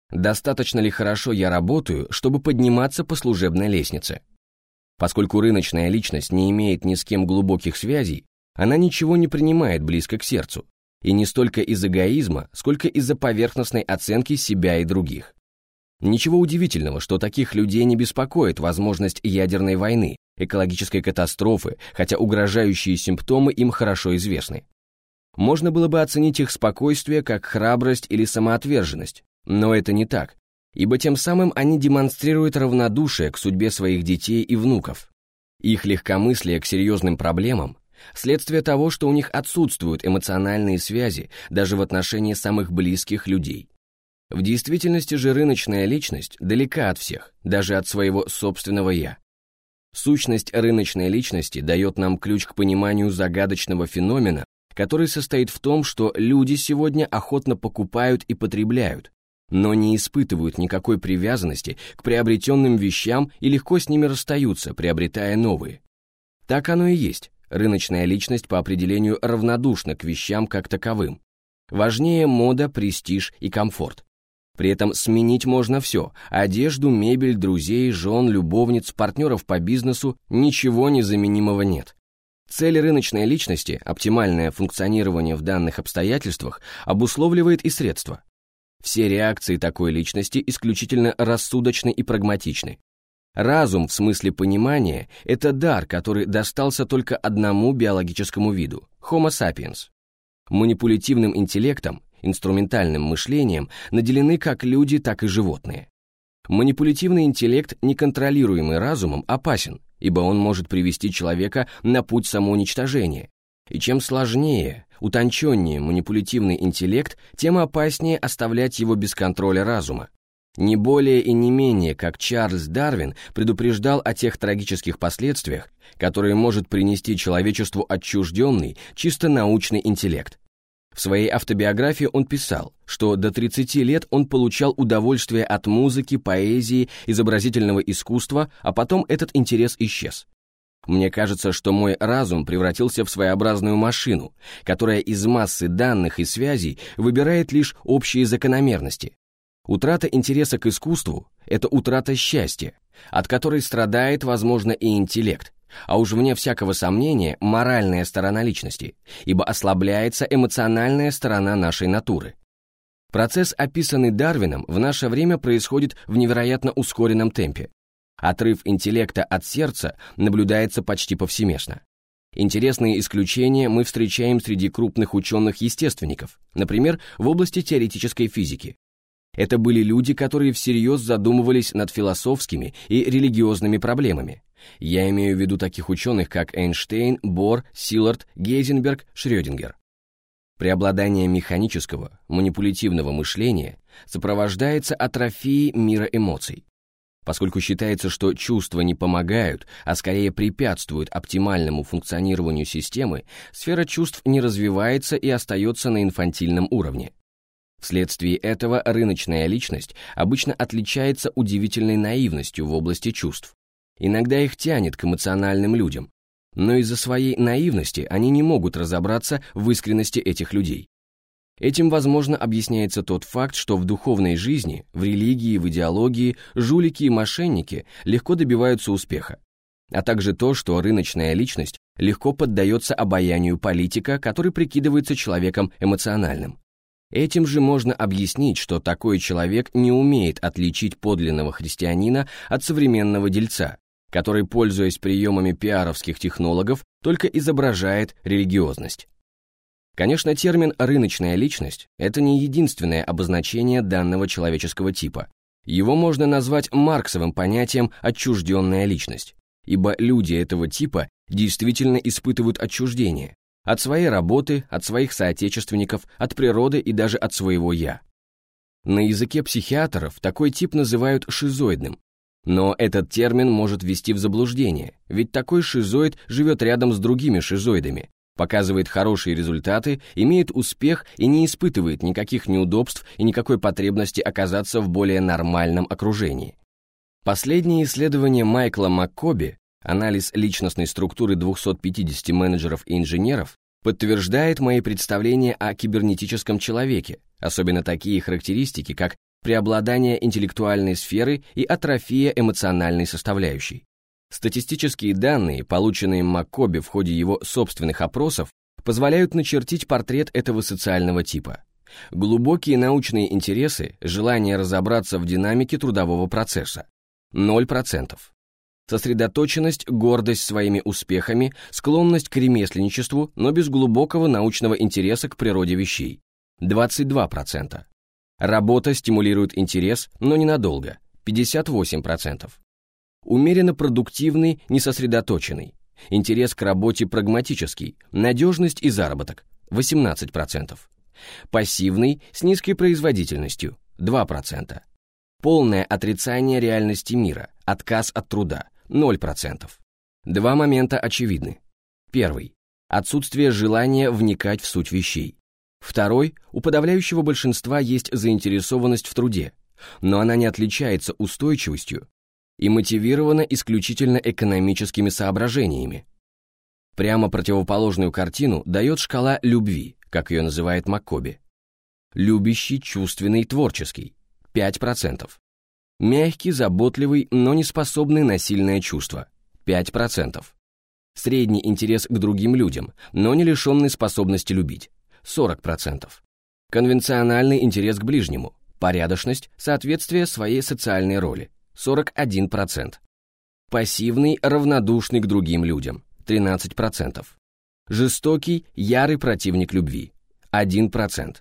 Достаточно ли хорошо я работаю, чтобы подниматься по служебной лестнице? Поскольку рыночная личность не имеет ни с кем глубоких связей, она ничего не принимает близко к сердцу, и не столько из эгоизма, сколько из-за поверхностной оценки себя и других. Ничего удивительного, что таких людей не беспокоит возможность ядерной войны, экологической катастрофы, хотя угрожающие симптомы им хорошо известны. Можно было бы оценить их спокойствие как храбрость или самоотверженность, но это не так, ибо тем самым они демонстрируют равнодушие к судьбе своих детей и внуков. Их легкомыслие к серьезным проблемам – следствие того, что у них отсутствуют эмоциональные связи даже в отношении самых близких людей. В действительности же рыночная личность далека от всех, даже от своего собственного «я». Сущность рыночной личности дает нам ключ к пониманию загадочного феномена, который состоит в том, что люди сегодня охотно покупают и потребляют, но не испытывают никакой привязанности к приобретенным вещам и легко с ними расстаются, приобретая новые. Так оно и есть. Рыночная личность по определению равнодушна к вещам как таковым. Важнее мода, престиж и комфорт. При этом сменить можно все – одежду, мебель, друзей, жен, любовниц, партнеров по бизнесу – ничего незаменимого нет. Цель рыночной личности, оптимальное функционирование в данных обстоятельствах, обусловливает и средства. Все реакции такой личности исключительно рассудочны и прагматичны. Разум в смысле понимания – это дар, который достался только одному биологическому виду – Homo sapiens. Манипулятивным интеллектом, инструментальным мышлением наделены как люди, так и животные. Манипулятивный интеллект, неконтролируемый разумом, опасен, ибо он может привести человека на путь самоуничтожения. И чем сложнее, утонченнее манипулятивный интеллект, тем опаснее оставлять его без контроля разума. Не более и не менее, как Чарльз Дарвин предупреждал о тех трагических последствиях, которые может принести человечеству отчужденный, чисто научный интеллект. В своей автобиографии он писал, что до 30 лет он получал удовольствие от музыки, поэзии, изобразительного искусства, а потом этот интерес исчез. Мне кажется, что мой разум превратился в своеобразную машину, которая из массы данных и связей выбирает лишь общие закономерности. Утрата интереса к искусству – это утрата счастья, от которой страдает, возможно, и интеллект, а уж вне всякого сомнения моральная сторона личности, ибо ослабляется эмоциональная сторона нашей натуры. Процесс, описанный Дарвином, в наше время происходит в невероятно ускоренном темпе. Отрыв интеллекта от сердца наблюдается почти повсеместно. Интересные исключения мы встречаем среди крупных ученых-естественников, например, в области теоретической физики. Это были люди, которые всерьез задумывались над философскими и религиозными проблемами. Я имею в виду таких ученых, как Эйнштейн, Бор, Силард, Гейзенберг, Шрёдингер. Преобладание механического, манипулятивного мышления сопровождается атрофией мира эмоций. Поскольку считается, что чувства не помогают, а скорее препятствуют оптимальному функционированию системы, сфера чувств не развивается и остается на инфантильном уровне. Вследствие этого рыночная личность обычно отличается удивительной наивностью в области чувств. Иногда их тянет к эмоциональным людям, но из-за своей наивности они не могут разобраться в искренности этих людей. Этим, возможно, объясняется тот факт, что в духовной жизни, в религии, в идеологии жулики и мошенники легко добиваются успеха, а также то, что рыночная личность легко поддается обаянию политика, который прикидывается человеком эмоциональным. Этим же можно объяснить, что такой человек не умеет отличить подлинного христианина от современного дельца, который, пользуясь приемами пиаровских технологов, только изображает религиозность. Конечно, термин «рыночная личность» — это не единственное обозначение данного человеческого типа. Его можно назвать марксовым понятием «отчужденная личность», ибо люди этого типа действительно испытывают отчуждение от своей работы, от своих соотечественников, от природы и даже от своего «я». На языке психиатров такой тип называют шизоидным, но этот термин может ввести в заблуждение, ведь такой шизоид живет рядом с другими шизоидами, показывает хорошие результаты, имеет успех и не испытывает никаких неудобств и никакой потребности оказаться в более нормальном окружении. Последнее исследование Майкла Маккоби, анализ личностной структуры 250 менеджеров и инженеров, подтверждает мои представления о кибернетическом человеке, особенно такие характеристики, как преобладание интеллектуальной сферы и атрофия эмоциональной составляющей. Статистические данные, полученные Маккоби в ходе его собственных опросов, позволяют начертить портрет этого социального типа. Глубокие научные интересы, желание разобраться в динамике трудового процесса – 0%. Сосредоточенность, гордость своими успехами, склонность к ремесленничеству, но без глубокого научного интереса к природе вещей – 22%. Работа стимулирует интерес, но ненадолго – 58%. Умеренно продуктивный, несосредоточенный. Интерес к работе прагматический, надежность и заработок – 18%. Пассивный, с низкой производительностью – 2%. Полное отрицание реальности мира, отказ от труда – 0%. Два момента очевидны. Первый – отсутствие желания вникать в суть вещей. Второй – у подавляющего большинства есть заинтересованность в труде, но она не отличается устойчивостью и мотивирована исключительно экономическими соображениями. Прямо противоположную картину дает шкала любви, как ее называет Маккоби. Любящий, чувственный, творческий – 5%. Мягкий, заботливый, но не способный на сильное чувство – 5%. Средний интерес к другим людям, но не лишенный способности любить – 40%. Конвенциональный интерес к ближнему, порядочность, соответствие своей социальной роли – 41%. Пассивный, равнодушный к другим людям – 13%. Жестокий, ярый противник любви – 1%.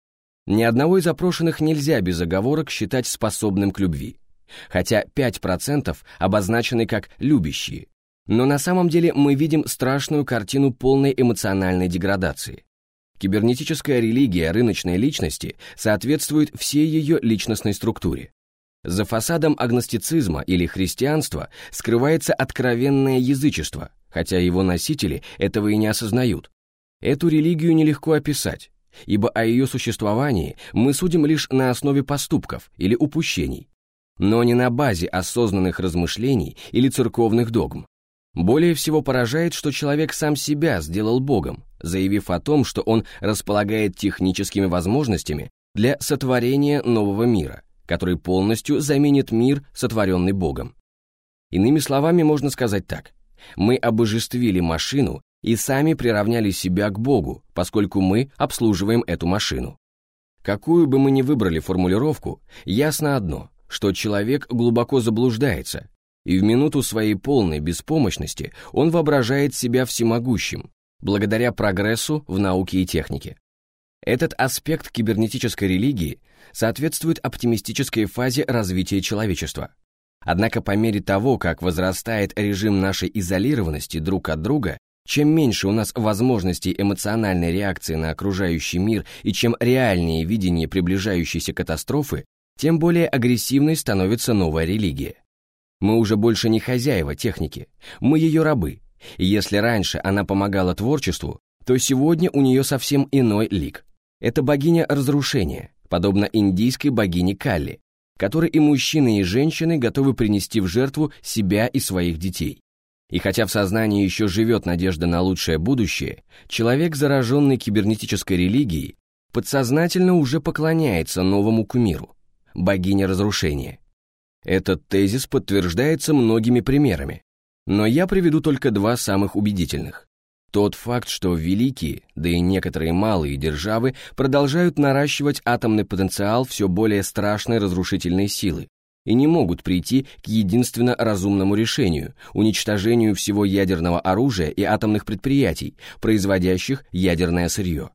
Ни одного из опрошенных нельзя без оговорок считать способным к любви, хотя 5% обозначены как любящие, но на самом деле мы видим страшную картину полной эмоциональной деградации. Кибернетическая религия рыночной личности соответствует всей ее личностной структуре. За фасадом агностицизма или христианства скрывается откровенное язычество, хотя его носители этого и не осознают. Эту религию нелегко описать, ибо о ее существовании мы судим лишь на основе поступков или упущений, но не на базе осознанных размышлений или церковных догм. Более всего поражает, что человек сам себя сделал Богом, заявив о том, что он располагает техническими возможностями для сотворения нового мира, который полностью заменит мир, сотворенный Богом. Иными словами, можно сказать так: мы обожествили машину и сами приравняли себя к Богу, поскольку мы обслуживаем эту машину. Какую бы мы ни выбрали формулировку, ясно одно, что человек глубоко заблуждается, и в минуту своей полной беспомощности он воображает себя всемогущим, благодаря прогрессу в науке и технике. Этот аспект кибернетической религии соответствует оптимистической фазе развития человечества. Однако по мере того, как возрастает режим нашей изолированности друг от друга, чем меньше у нас возможностей эмоциональной реакции на окружающий мир и чем реальнее видение приближающейся катастрофы, тем более агрессивной становится новая религия. Мы уже больше не хозяева техники, мы ее рабы, и если раньше она помогала творчеству, то сегодня у нее совсем иной лик. Это богиня разрушения, подобно индийской богине Калли, которой и мужчины, и женщины готовы принести в жертву себя и своих детей. И хотя в сознании еще живет надежда на лучшее будущее, человек, зараженный кибернетической религией, подсознательно уже поклоняется новому кумиру – богине разрушения. Этот тезис подтверждается многими примерами, но я приведу только два самых убедительных. Тот факт, что великие, да и некоторые малые державы продолжают наращивать атомный потенциал все более страшной разрушительной силы и не могут прийти к единственно разумному решению – уничтожению всего ядерного оружия и атомных предприятий, производящих ядерное сырье.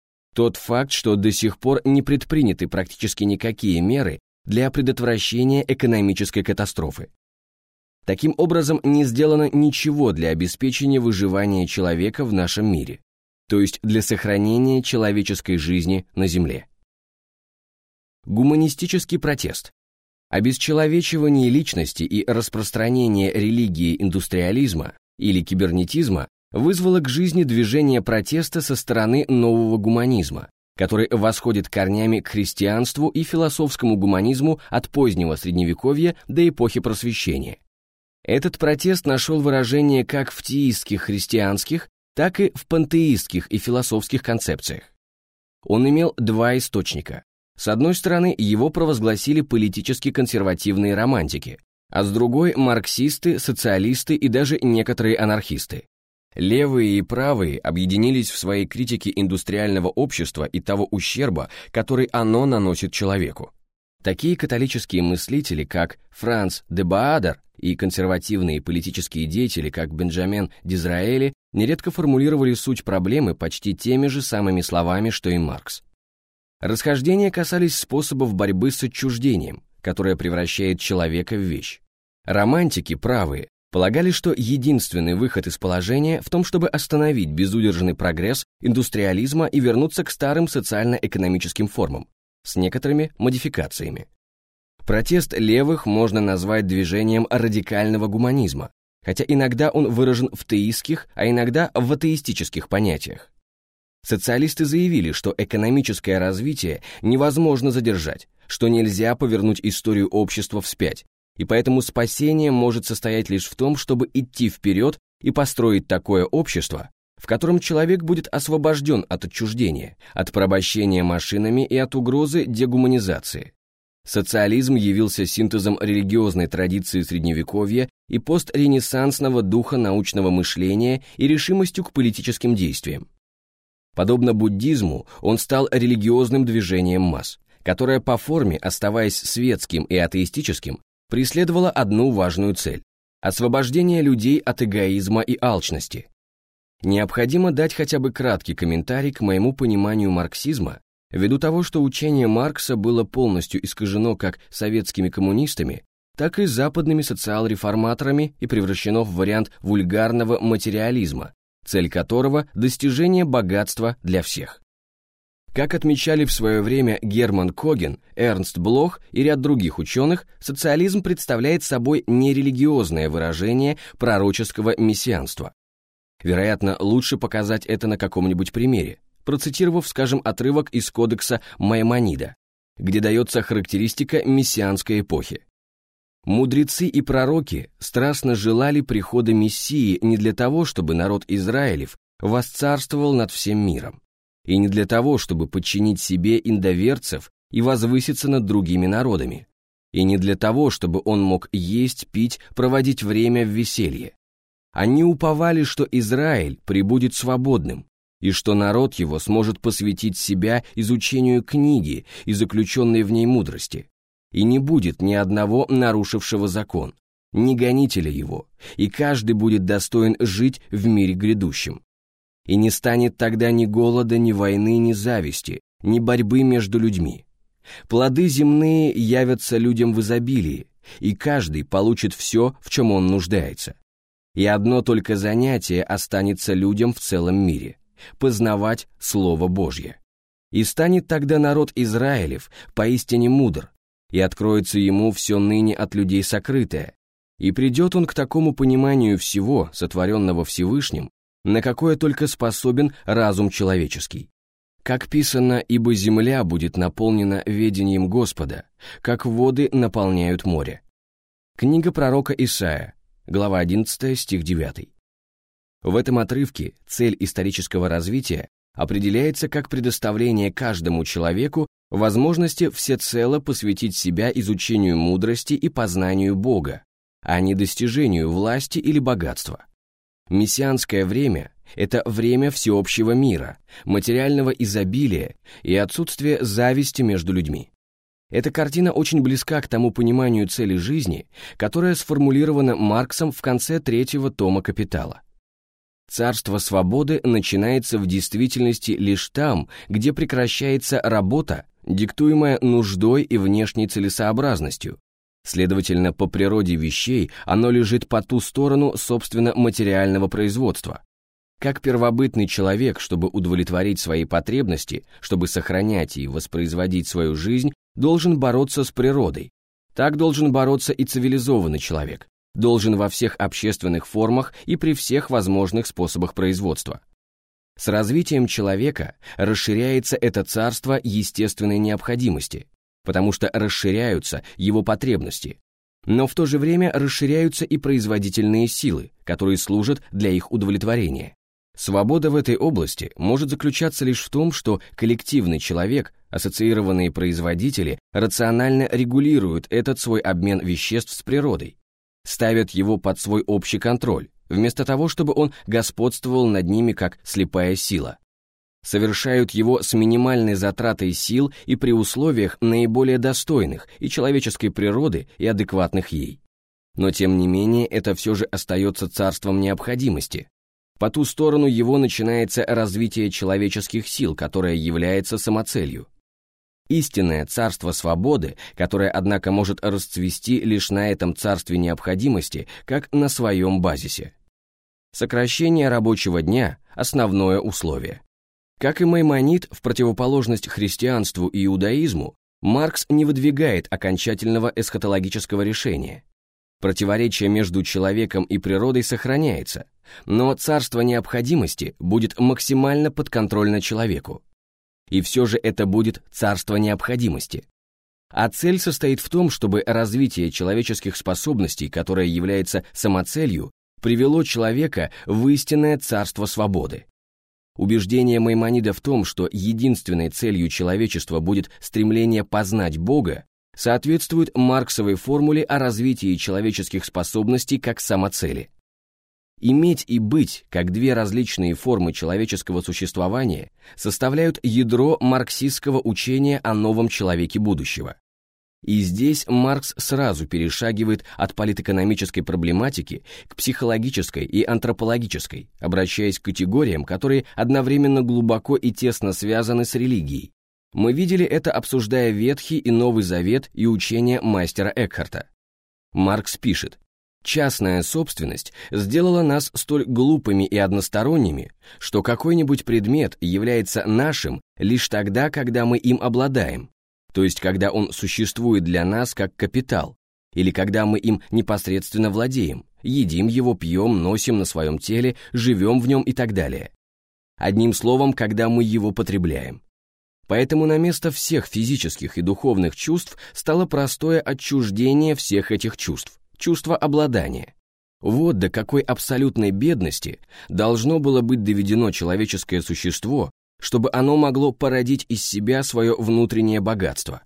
Тот факт, что до сих пор не предприняты практически никакие меры для предотвращения экономической катастрофы. Таким образом, не сделано ничего для обеспечения выживания человека в нашем мире, то есть для сохранения человеческой жизни на Земле. Гуманистический протест. Обесчеловечивание личности и распространение религии индустриализма или кибернетизма вызвало к жизни движение протеста со стороны нового гуманизма, который восходит корнями к христианству и философскому гуманизму от позднего Средневековья до эпохи Просвещения. Этот протест нашел выражение как в теистских христианских, так и в пантеистских и философских концепциях. Он имел два источника. С одной стороны, его провозгласили политически консервативные романтики, а с другой – марксисты, социалисты и даже некоторые анархисты. Левые и правые объединились в своей критике индустриального общества и того ущерба, который оно наносит человеку. Такие католические мыслители, как Франц де Баадер, и консервативные политические деятели, как Бенджамин Дизраэли, нередко формулировали суть проблемы почти теми же самыми словами, что и Маркс. Расхождения касались способов борьбы с отчуждением, которое превращает человека в вещь. Романтики, правые, полагали, что единственный выход из положения в том, чтобы остановить безудержный прогресс индустриализма и вернуться к старым социально-экономическим формам, с некоторыми модификациями. Протест левых можно назвать движением радикального гуманизма, хотя иногда он выражен в теистских, а иногда в атеистических понятиях. Социалисты заявили, что экономическое развитие невозможно задержать, что нельзя повернуть историю общества вспять, и поэтому спасение может состоять лишь в том, чтобы идти вперед и построить такое общество, в котором человек будет освобожден от отчуждения, от порабощения машинами и от угрозы дегуманизации. Социализм явился синтезом религиозной традиции Средневековья и постренессансного духа научного мышления и решимостью к политическим действиям. Подобно буддизму, он стал религиозным движением масс, которое по форме, оставаясь светским и атеистическим, преследовало одну важную цель – освобождение людей от эгоизма и алчности. Необходимо дать хотя бы краткий комментарий к моему пониманию марксизма, ввиду того, что учение Маркса было полностью искажено как советскими коммунистами, так и западными социал-реформаторами и превращено в вариант вульгарного материализма, цель которого – достижение богатства для всех. Как отмечали в свое время Герман Коген, Эрнст Блох и ряд других ученых, социализм представляет собой нерелигиозное выражение пророческого мессианства. Вероятно, лучше показать это на каком-нибудь примере, процитировав, скажем, отрывок из кодекса Маймонида, где дается характеристика мессианской эпохи. Мудрецы и пророки страстно желали прихода Мессии не для того, чтобы народ Израилев восцарствовал над всем миром, и не для того, чтобы подчинить себе индоверцев и возвыситься над другими народами, и не для того, чтобы он мог есть, пить, проводить время в веселье. Они уповали, что Израиль пребудет свободным, и что народ его сможет посвятить себя изучению книги и заключенной в ней мудрости, и не будет ни одного нарушившего закон, ни гонителя его, и каждый будет достоин жить в мире грядущем. И не станет тогда ни голода, ни войны, ни зависти, ни борьбы между людьми. Плоды земные явятся людям в изобилии, и каждый получит все, в чем он нуждается. И одно только занятие останется людям в целом мире – познавать Слово Божье. И станет тогда народ Израилев поистине мудр, и откроется ему все ныне от людей сокрытое, и придет он к такому пониманию всего, сотворенного Всевышним, на какое только способен разум человеческий. Как писано, ибо земля будет наполнена ведением Господа, как воды наполняют море. Книга пророка Исаия, глава 11, стих 9. В этом отрывке цель исторического развития определяется как предоставление каждому человеку возможности всецело посвятить себя изучению мудрости и познанию Бога, а не достижению власти или богатства. Мессианское время – это время всеобщего мира, материального изобилия и отсутствия зависти между людьми. Эта картина очень близка к тому пониманию цели жизни, которое сформулировано Марксом в конце 3-го тома «Капитала». Царство свободы начинается в действительности лишь там, где прекращается работа, диктуемая нуждой и внешней целесообразностью. Следовательно, по природе вещей оно лежит по ту сторону, собственно, материального производства. Как первобытный человек, чтобы удовлетворить свои потребности, чтобы сохранять и воспроизводить свою жизнь, должен бороться с природой, так должен бороться и цивилизованный человек, должен во всех общественных формах и при всех возможных способах производства. С развитием человека расширяется это царство естественной необходимости, потому что расширяются его потребности, но в то же время расширяются и производительные силы, которые служат для их удовлетворения. Свобода в этой области может заключаться лишь в том, что коллективный человек Ассоциированные производители рационально регулируют этот свой обмен веществ с природой, ставят его под свой общий контроль, вместо того, чтобы он господствовал над ними как слепая сила. Совершают его с минимальной затратой сил и при условиях наиболее достойных и человеческой природы, и адекватных ей. Но тем не менее это все же остается царством необходимости. По ту сторону его начинается развитие человеческих сил, которое является самоцелью. Истинное царство свободы, которое, однако, может расцвести лишь на этом царстве необходимости, как на своем базисе. Сокращение рабочего дня – основное условие. Как и Маймонид, в противоположность христианству и иудаизму, Маркс не выдвигает окончательного эсхатологического решения. Противоречие между человеком и природой сохраняется, но царство необходимости будет максимально подконтрольно человеку. И все же это будет царство необходимости. А цель состоит в том, чтобы развитие человеческих способностей, которое является самоцелью, привело человека в истинное царство свободы. Убеждение Маймонида в том, что единственной целью человечества будет стремление познать Бога, соответствует марксовой формуле о развитии человеческих способностей как самоцели. Иметь и быть, как две различные формы человеческого существования, составляют ядро марксистского учения о новом человеке будущего. И здесь Маркс сразу перешагивает от политэкономической проблематики к психологической и антропологической, обращаясь к категориям, которые одновременно глубоко и тесно связаны с религией. Мы видели это, обсуждая Ветхий и Новый Завет и учение мастера Экхарта. Маркс пишет: «Частная собственность сделала нас столь глупыми и односторонними, что какой-нибудь предмет является нашим лишь тогда, когда мы им обладаем, то есть когда он существует для нас как капитал, или когда мы им непосредственно владеем, едим его, пьем, носим на своем теле, живем в нем и так далее. Одним словом, когда мы его потребляем. Поэтому на место всех физических и духовных чувств стало простое отчуждение всех этих чувств, чувство обладания. Вот до какой абсолютной бедности должно было быть доведено человеческое существо, чтобы оно могло породить из себя свое внутреннее богатство.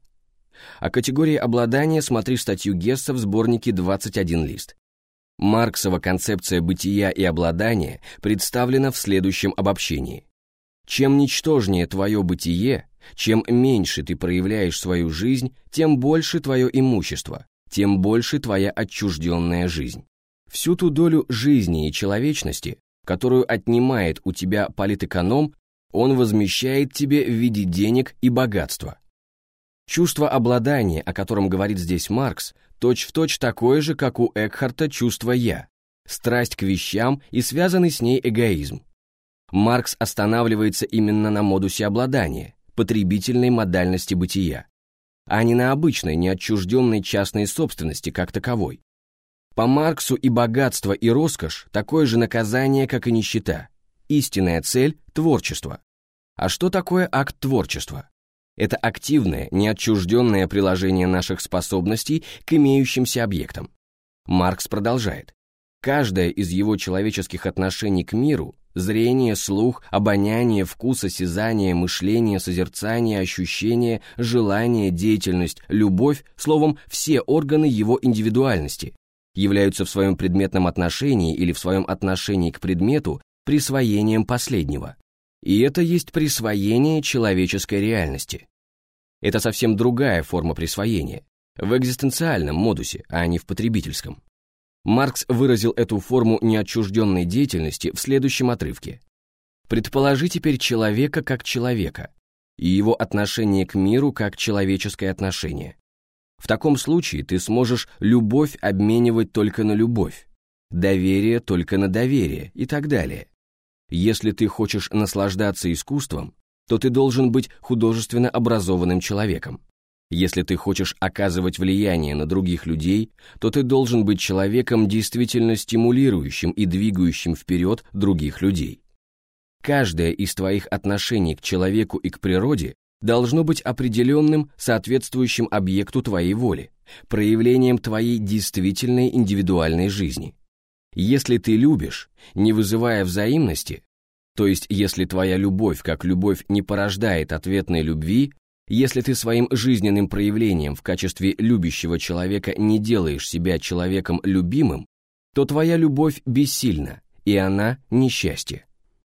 О категории обладания смотри статью Гесса в сборнике «21 лист». Марксова концепция бытия и обладания представлена в следующем обобщении. Чем ничтожнее твое бытие, чем меньше ты проявляешь свою жизнь, тем больше твое имущество, тем больше твоя отчужденная жизнь. Всю ту долю жизни и человечности, которую отнимает у тебя политэконом, он возмещает тебе в виде денег и богатства. Чувство обладания, о котором говорит здесь Маркс, точь-в-точь такое же, как у Экхарта чувство «я», страсть к вещам и связанный с ней эгоизм. Маркс останавливается именно на модусе обладания, потребительной модальности бытия, а не на обычной, неотчужденной частной собственности как таковой. По Марксу и богатство, и роскошь – такое же наказание, как и нищета. Истинная цель – творчество. А что такое акт творчества? Это активное, неотчужденное приложение наших способностей к имеющимся объектам. Маркс продолжает. Каждое из его человеческих отношений к миру – зрение, слух, обоняние, вкус, осязание, мышление, созерцание, ощущение, желание, деятельность, любовь, словом, все органы его индивидуальности, являются в своем предметном отношении или в своем отношении к предмету присвоением последнего. И это есть присвоение человеческой реальности. Это совсем другая форма присвоения, в экзистенциальном модусе, а не в потребительском. Маркс выразил эту форму неотчужденной деятельности в следующем отрывке. «Предположи теперь человека как человека, и его отношение к миру как человеческое отношение. В таком случае ты сможешь любовь обменивать только на любовь, доверие только на доверие и так далее. Если ты хочешь наслаждаться искусством, то ты должен быть художественно образованным человеком. Если ты хочешь оказывать влияние на других людей, то ты должен быть человеком, действительно стимулирующим и двигающим вперед других людей. Каждое из твоих отношений к человеку и к природе должно быть определенным, соответствующим объекту твоей воли, проявлением твоей действительной индивидуальной жизни. Если ты любишь, не вызывая взаимности, то есть если твоя любовь как любовь не порождает ответной любви, Если ты своим жизненным проявлением в качестве любящего человека не делаешь себя человеком любимым, то твоя любовь бессильна, и она несчастье.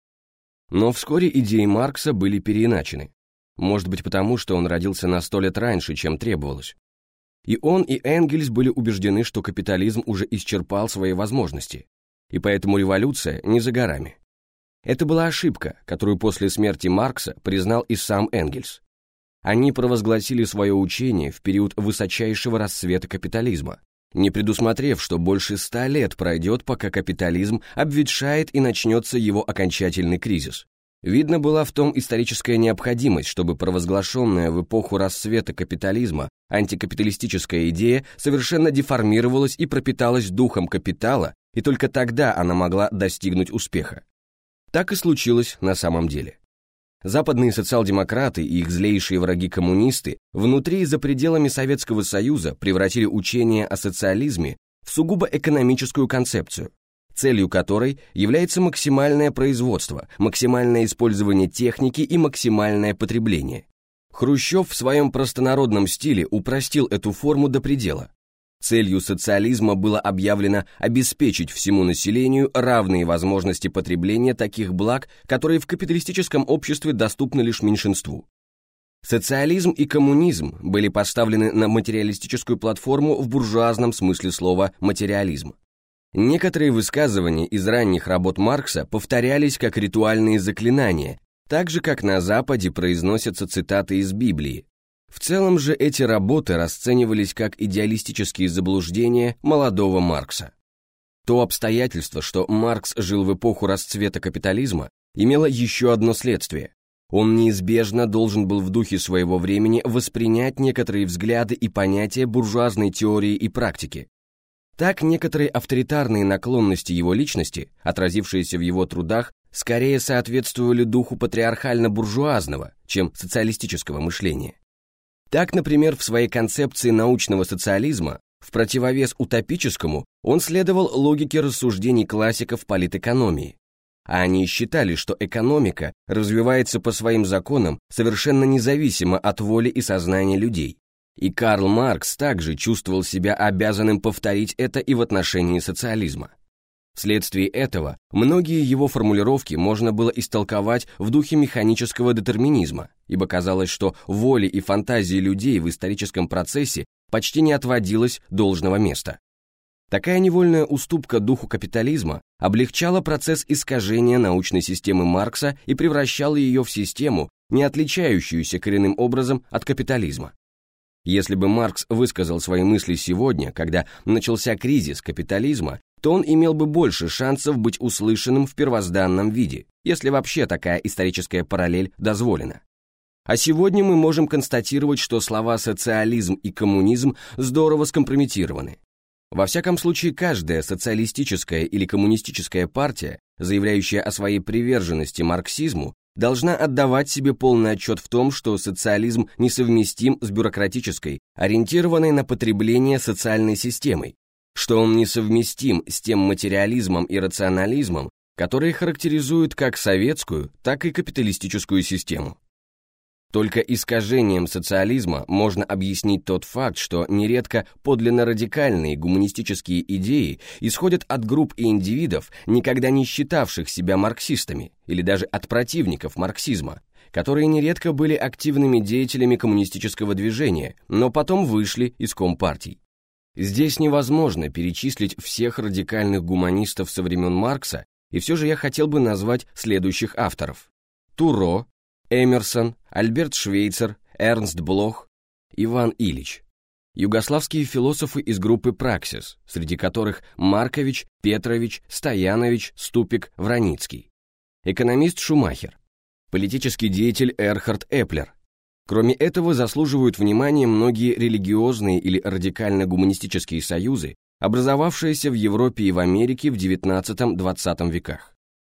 Но вскоре идеи Маркса были переиначены. Может быть потому, что он родился на 100 лет раньше, чем требовалось. И он, и Энгельс были убеждены, что капитализм уже исчерпал свои возможности, и поэтому революция не за горами. Это была ошибка, которую после смерти Маркса признал и сам Энгельс. Они провозгласили свое учение в период высочайшего расцвета капитализма, не предусмотрев, что больше 100 лет пройдет, пока капитализм обветшает и начнется его окончательный кризис. Видно была в том историческая необходимость, чтобы провозглашенная в эпоху расцвета капитализма антикапиталистическая идея совершенно деформировалась и пропиталась духом капитала, и только тогда она могла достигнуть успеха. Так и случилось на самом деле. Западные социал-демократы и их злейшие враги-коммунисты внутри и за пределами Советского Союза превратили учение о социализме в сугубо экономическую концепцию, целью которой является максимальное производство, максимальное использование техники и максимальное потребление. Хрущев в своем простонародном стиле упростил эту форму до предела. Целью социализма было объявлено обеспечить всему населению равные возможности потребления таких благ, которые в капиталистическом обществе доступны лишь меньшинству. Социализм и коммунизм были поставлены на материалистическую платформу в буржуазном смысле слова «материализм». Некоторые высказывания из ранних работ Маркса повторялись как ритуальные заклинания, так же, как на Западе произносятся цитаты из Библии. В целом же эти работы расценивались как идеалистические заблуждения молодого Маркса. То обстоятельство, что Маркс жил в эпоху расцвета капитализма, имело еще одно следствие. Он неизбежно должен был в духе своего времени воспринять некоторые взгляды и понятия буржуазной теории и практики. Так некоторые авторитарные наклонности его личности, отразившиеся в его трудах, скорее соответствовали духу патриархально-буржуазного, чем социалистического мышления. Так, например, в своей концепции научного социализма, в противовес утопическому, он следовал логике рассуждений классиков политэкономии. А они считали, что экономика развивается по своим законам совершенно независимо от воли и сознания людей. И Карл Маркс также чувствовал себя обязанным повторить это и в отношении социализма. Вследствие этого многие его формулировки можно было истолковать в духе механического детерминизма, ибо казалось, что воле и фантазии людей в историческом процессе почти не отводилось должного места. Такая невольная уступка духу капитализма облегчала процесс искажения научной системы Маркса и превращала ее в систему, не отличающуюся коренным образом от капитализма. Если бы Маркс высказал свои мысли сегодня, когда начался кризис капитализма, то он имел бы больше шансов быть услышанным в первозданном виде, если вообще такая историческая параллель дозволена. А сегодня мы можем констатировать, что слова «социализм» и «коммунизм» здорово скомпрометированы. Во всяком случае, каждая социалистическая или коммунистическая партия, заявляющая о своей приверженности марксизму, должна отдавать себе полный отчет в том, что социализм несовместим с бюрократической, ориентированной на потребление социальной системой, что он несовместим с тем материализмом и рационализмом, которые характеризуют как советскую, так и капиталистическую систему. Только искажением социализма можно объяснить тот факт, что нередко подлинно радикальные гуманистические идеи исходят от групп и индивидов, никогда не считавших себя марксистами, или даже от противников марксизма, которые нередко были активными деятелями коммунистического движения, но потом вышли из компартий. Здесь невозможно перечислить всех радикальных гуманистов со времен Маркса, и все же я хотел бы назвать следующих авторов: Туро, Эмерсон, Альберт Швейцер, Эрнст Блох, Иван Ильич. Югославские философы из группы «Праксис», среди которых Маркович, Петрович, Стоянович, Ступик, Враницкий. Экономист Шумахер. Политический деятель Эрхард Эплер. Кроме этого, заслуживают внимания многие религиозные или радикально-гуманистические союзы, образовавшиеся в Европе и в Америке в XIX-XX веках.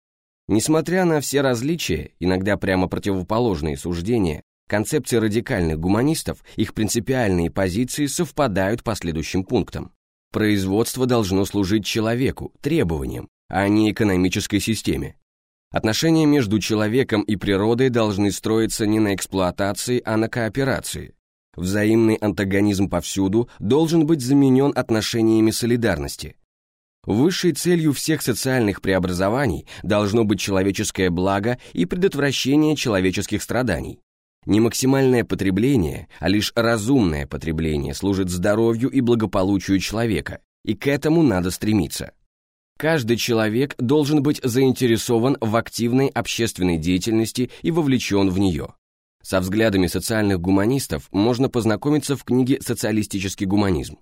Несмотря на все различия, иногда прямо противоположные суждения, концепции радикальных гуманистов, их принципиальные позиции совпадают по следующим пунктам. Производство должно служить человеку, требованиям, а не экономической системе. Отношения между человеком и природой должны строиться не на эксплуатации, а на кооперации. Взаимный антагонизм повсюду должен быть заменен отношениями солидарности. Высшей целью всех социальных преобразований должно быть человеческое благо и предотвращение человеческих страданий. Не максимальное потребление, а лишь разумное потребление служит здоровью и благополучию человека, и к этому надо стремиться. Каждый человек должен быть заинтересован в активной общественной деятельности и вовлечен в нее. Со взглядами социальных гуманистов можно познакомиться в книге «Социалистический гуманизм».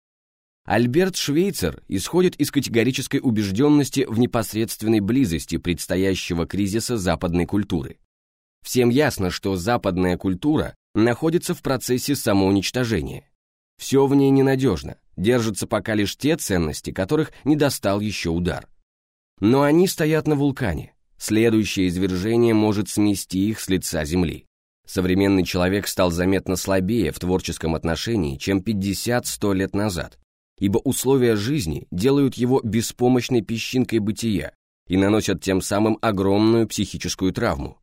Альберт Швейцер исходит из категорической убежденности в непосредственной близости предстоящего кризиса западной культуры. Всем ясно, что западная культура находится в процессе самоуничтожения. Все в ней ненадежно, держатся пока лишь те ценности, которых не достал еще удар. Но они стоят на вулкане, следующее извержение может смести их с лица земли. Современный человек стал заметно слабее в творческом отношении, чем 50-100 лет назад, ибо условия жизни делают его беспомощной песчинкой бытия и наносят тем самым огромную психическую травму.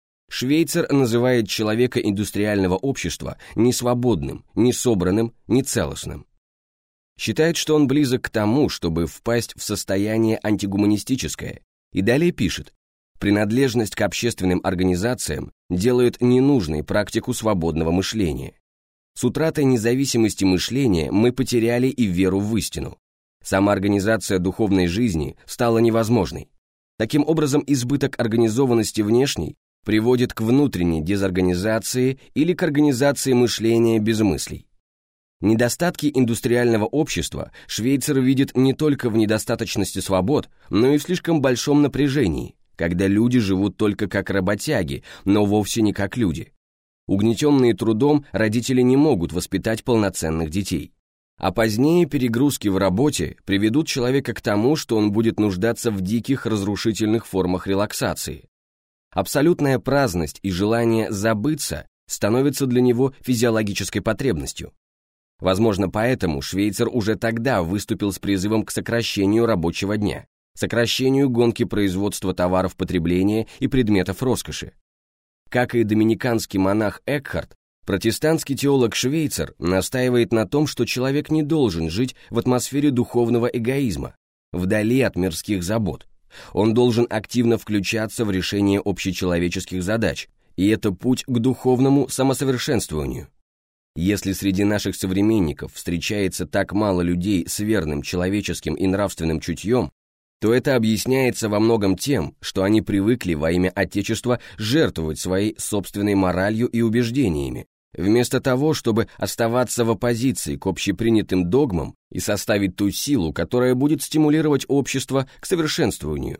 Швейцер называет человека индустриального общества несвободным, несобранным, нецелостным. Считает, что он близок к тому, чтобы впасть в состояние антигуманистическое, и далее пишет: принадлежность к общественным организациям делает ненужной практику свободного мышления. С утратой независимости мышления мы потеряли и веру в истину. Самоорганизация духовной жизни стала невозможной. Таким образом, избыток организованности внешней приводит к внутренней дезорганизации или к организации мышления без мыслей. Недостатки индустриального общества Швейцер видит не только в недостаточности свобод, но и в слишком большом напряжении, когда люди живут только как работяги, но вовсе не как люди. Угнетенные трудом, родители не могут воспитать полноценных детей. А позднее перегрузки в работе приведут человека к тому, что он будет нуждаться в диких разрушительных формах релаксации. Абсолютная праздность и желание забыться становятся для него физиологической потребностью. Возможно, поэтому Швейцер уже тогда выступил с призывом к сокращению рабочего дня, сокращению гонки производства товаров потребления и предметов роскоши. Как и доминиканский монах Экхарт, протестантский теолог Швейцер настаивает на том, что человек не должен жить в атмосфере духовного эгоизма, вдали от мирских забот. Он должен активно включаться в решение общечеловеческих задач, и это путь к духовному самосовершенствованию. Если среди наших современников встречается так мало людей с верным человеческим и нравственным чутьем, то это объясняется во многом тем, что они привыкли во имя Отечества жертвовать своей собственной моралью и убеждениями, вместо того, чтобы оставаться в оппозиции к общепринятым догмам и составить ту силу, которая будет стимулировать общество к совершенствованию.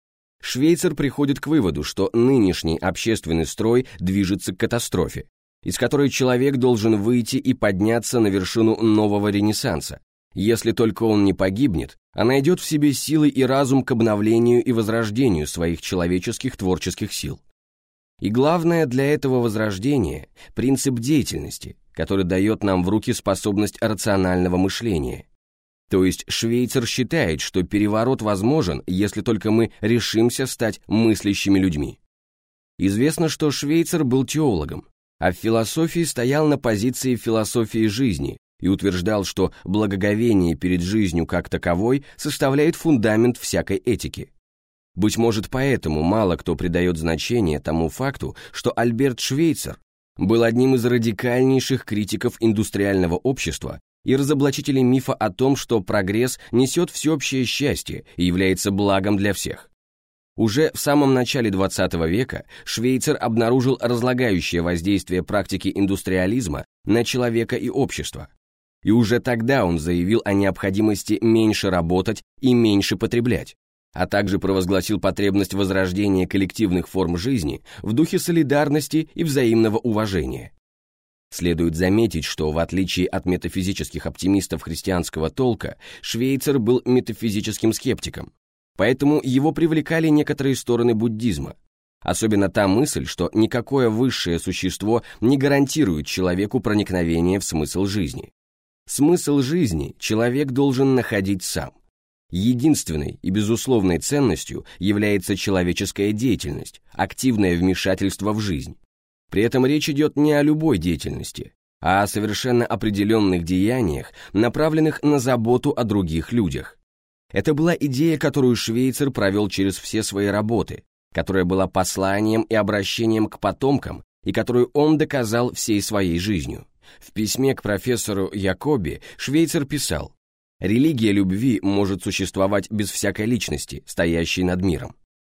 Швейцер приходит к выводу, что нынешний общественный строй движется к катастрофе, из которой человек должен выйти и подняться на вершину нового ренессанса, если только он не погибнет, а найдет в себе силы и разум к обновлению и возрождению своих человеческих творческих сил. И главное для этого возрождения – принцип деятельности, который дает нам в руки способность рационального мышления. То есть Швейцер считает, что переворот возможен, если только мы решимся стать мыслящими людьми. Известно, что Швейцер был теологом, а в философии стоял на позиции философии жизни и утверждал, что благоговение перед жизнью как таковой составляет фундамент всякой этики. Быть может, поэтому мало кто придает значение тому факту, что Альберт Швейцер был одним из радикальнейших критиков индустриального общества и разоблачителей мифа о том, что прогресс несет всеобщее счастье и является благом для всех. Уже в самом начале XX века Швейцер обнаружил разлагающее воздействие практики индустриализма на человека и общество. И уже тогда он заявил о необходимости меньше работать и меньше потреблять, а также провозгласил потребность возрождения коллективных форм жизни в духе солидарности и взаимного уважения. Следует заметить, что в отличие от метафизических оптимистов христианского толка, Швейцер был метафизическим скептиком, поэтому его привлекали некоторые стороны буддизма, особенно та мысль, что никакое высшее существо не гарантирует человеку проникновение в смысл жизни. Смысл жизни человек должен находить сам. Единственной и безусловной ценностью является человеческая деятельность, активное вмешательство в жизнь. При этом речь идет не о любой деятельности, а о совершенно определенных деяниях, направленных на заботу о других людях. Это была идея, которую Швейцар провел через все свои работы, которая была посланием и обращением к потомкам, и которую он доказал всей своей жизнью. В письме к профессору Якоби Швейцар писал: «Религия любви может существовать без всякой личности, стоящей над миром».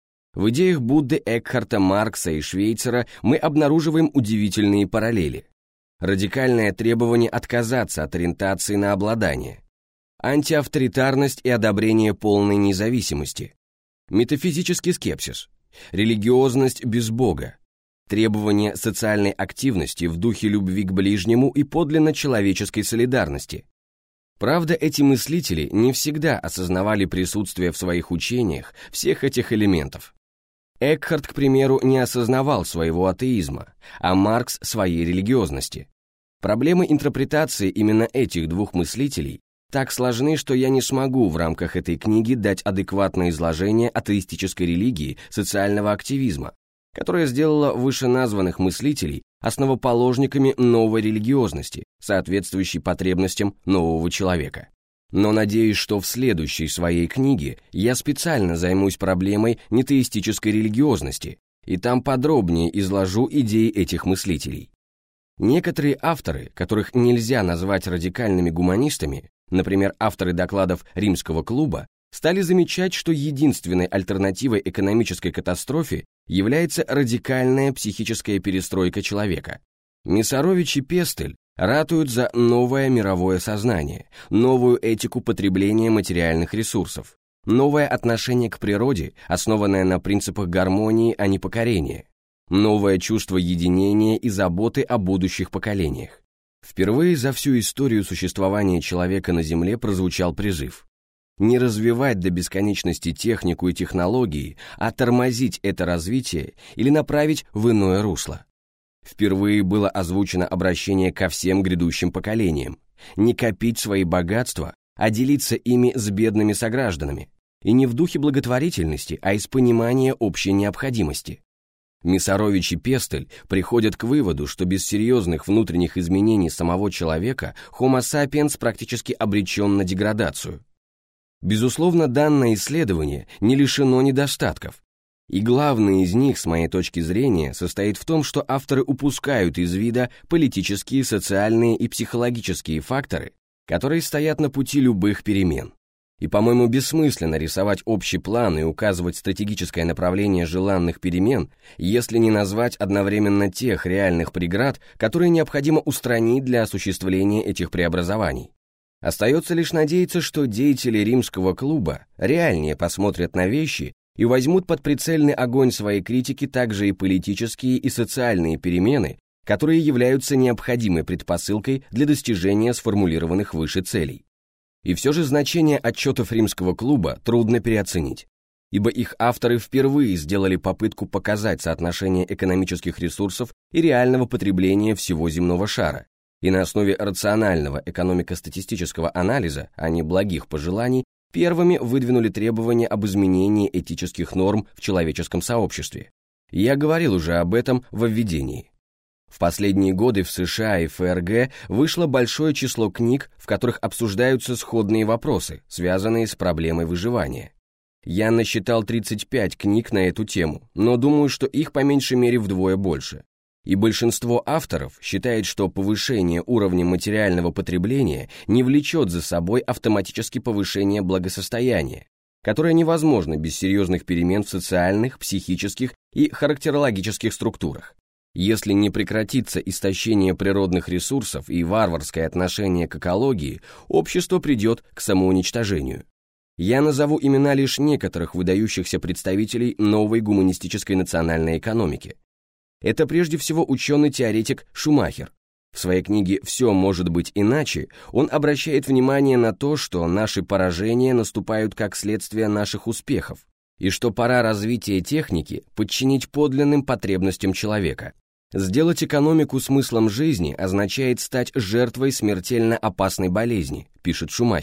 В идеях Будды, Экхарта, Маркса и Швейцара мы обнаруживаем удивительные параллели. Радикальное требование отказаться от ориентации на обладание, антиавторитарность и одобрение полной независимости, метафизический скепсис, религиозность без Бога, требование социальной активности в духе любви к ближнему и подлинно человеческой солидарности. Правда, эти мыслители не всегда осознавали присутствие в своих учениях всех этих элементов. Экхарт, к примеру, не осознавал своего атеизма, а Маркс — своей религиозности. Проблемы интерпретации именно этих двух мыслителей так сложны, что я не смогу в рамках этой книги дать адекватное изложение атеистической религии социального активизма, которая сделала вышеназванных мыслителей основоположниками новой религиозности, соответствующей потребностям нового человека. Но надеюсь, что в следующей своей книге я специально займусь проблемой нетеистической религиозности, и там подробнее изложу идеи этих мыслителей. Некоторые авторы, которых нельзя назвать радикальными гуманистами, например, авторы докладов Римского клуба, стали замечать, что единственной альтернативой экономической катастрофе является радикальная психическая перестройка человека. Мисарович и Пестель ратуют за новое мировое сознание, новую этику потребления материальных ресурсов, новое отношение к природе, основанное на принципах гармонии, а не покорения, новое чувство единения и заботы о будущих поколениях. Впервые за всю историю существования человека на Земле прозвучал призыв не развивать до бесконечности технику и технологии, а тормозить это развитие или направить в иное русло. Впервые было озвучено обращение ко всем грядущим поколениям, не копить свои богатства, а делиться ими с бедными согражданами, и не в духе благотворительности, а из понимания общей необходимости. Мисарович и Пестель приходят к выводу, что без серьезных внутренних изменений самого человека Homo sapiens практически обречен на деградацию. Безусловно, данное исследование не лишено недостатков, и главный из них, с моей точки зрения, состоит в том, что авторы упускают из вида политические, социальные и психологические факторы, которые стоят на пути любых перемен. И, по-моему, бессмысленно рисовать общий план и указывать стратегическое направление желанных перемен, если не назвать одновременно тех реальных преград, которые необходимо устранить для осуществления этих преобразований. Остается лишь надеяться, что деятели Римского клуба реальнее посмотрят на вещи и возьмут под прицельный огонь своей критики также и политические и социальные перемены, которые являются необходимой предпосылкой для достижения сформулированных выше целей. И все же значение отчетов Римского клуба трудно переоценить, ибо их авторы впервые сделали попытку показать соотношение экономических ресурсов и реального потребления всего земного шара, и на основе рационального экономико-статистического анализа, а не благих пожеланий, первыми выдвинули требования об изменении этических норм в человеческом сообществе. Я говорил уже об этом во введении. В последние годы в США и ФРГ вышло большое число книг, в которых обсуждаются сходные вопросы, связанные с проблемой выживания. Я насчитал 35 книг на эту тему, но думаю, что их по меньшей мере вдвое больше. И большинство авторов считает, что повышение уровня материального потребления не влечет за собой автоматически повышение благосостояния, которое невозможно без серьезных перемен в социальных, психических и характерологических структурах. Если не прекратится истощение природных ресурсов и варварское отношение к экологии, общество придет к самоуничтожению. Я назову имена лишь некоторых выдающихся представителей новой гуманистической национальной экономики. Это прежде всего ученый-теоретик Шумахер. В своей книге «Все может быть иначе» он обращает внимание на то, что наши поражения наступают как следствие наших успехов, и что пора развития техники подчинить подлинным потребностям человека. Сделать экономику смыслом жизни означает стать жертвой смертельно опасной болезни, пишет Шумахер.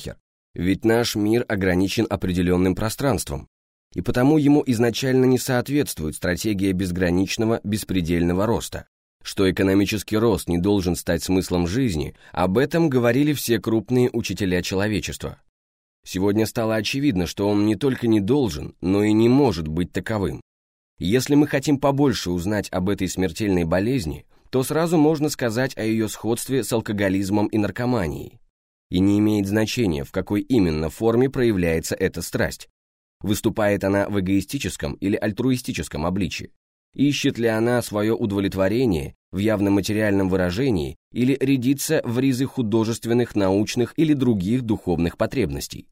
Ведь наш мир ограничен определенным пространством, и потому ему изначально не соответствует стратегия безграничного, беспредельного роста. Что экономический рост не должен стать смыслом жизни, об этом говорили все крупные учителя человечества. Сегодня стало очевидно, что он не только не должен, но и не может быть таковым. Если мы хотим побольше узнать об этой смертельной болезни, то сразу можно сказать о ее сходстве с алкоголизмом и наркоманией. И не имеет значения, в какой именно форме проявляется эта страсть. Выступает она в эгоистическом или альтруистическом обличии. Ищет ли она свое удовлетворение в явном материальном выражении или рядится в ризы художественных, научных или других духовных потребностей.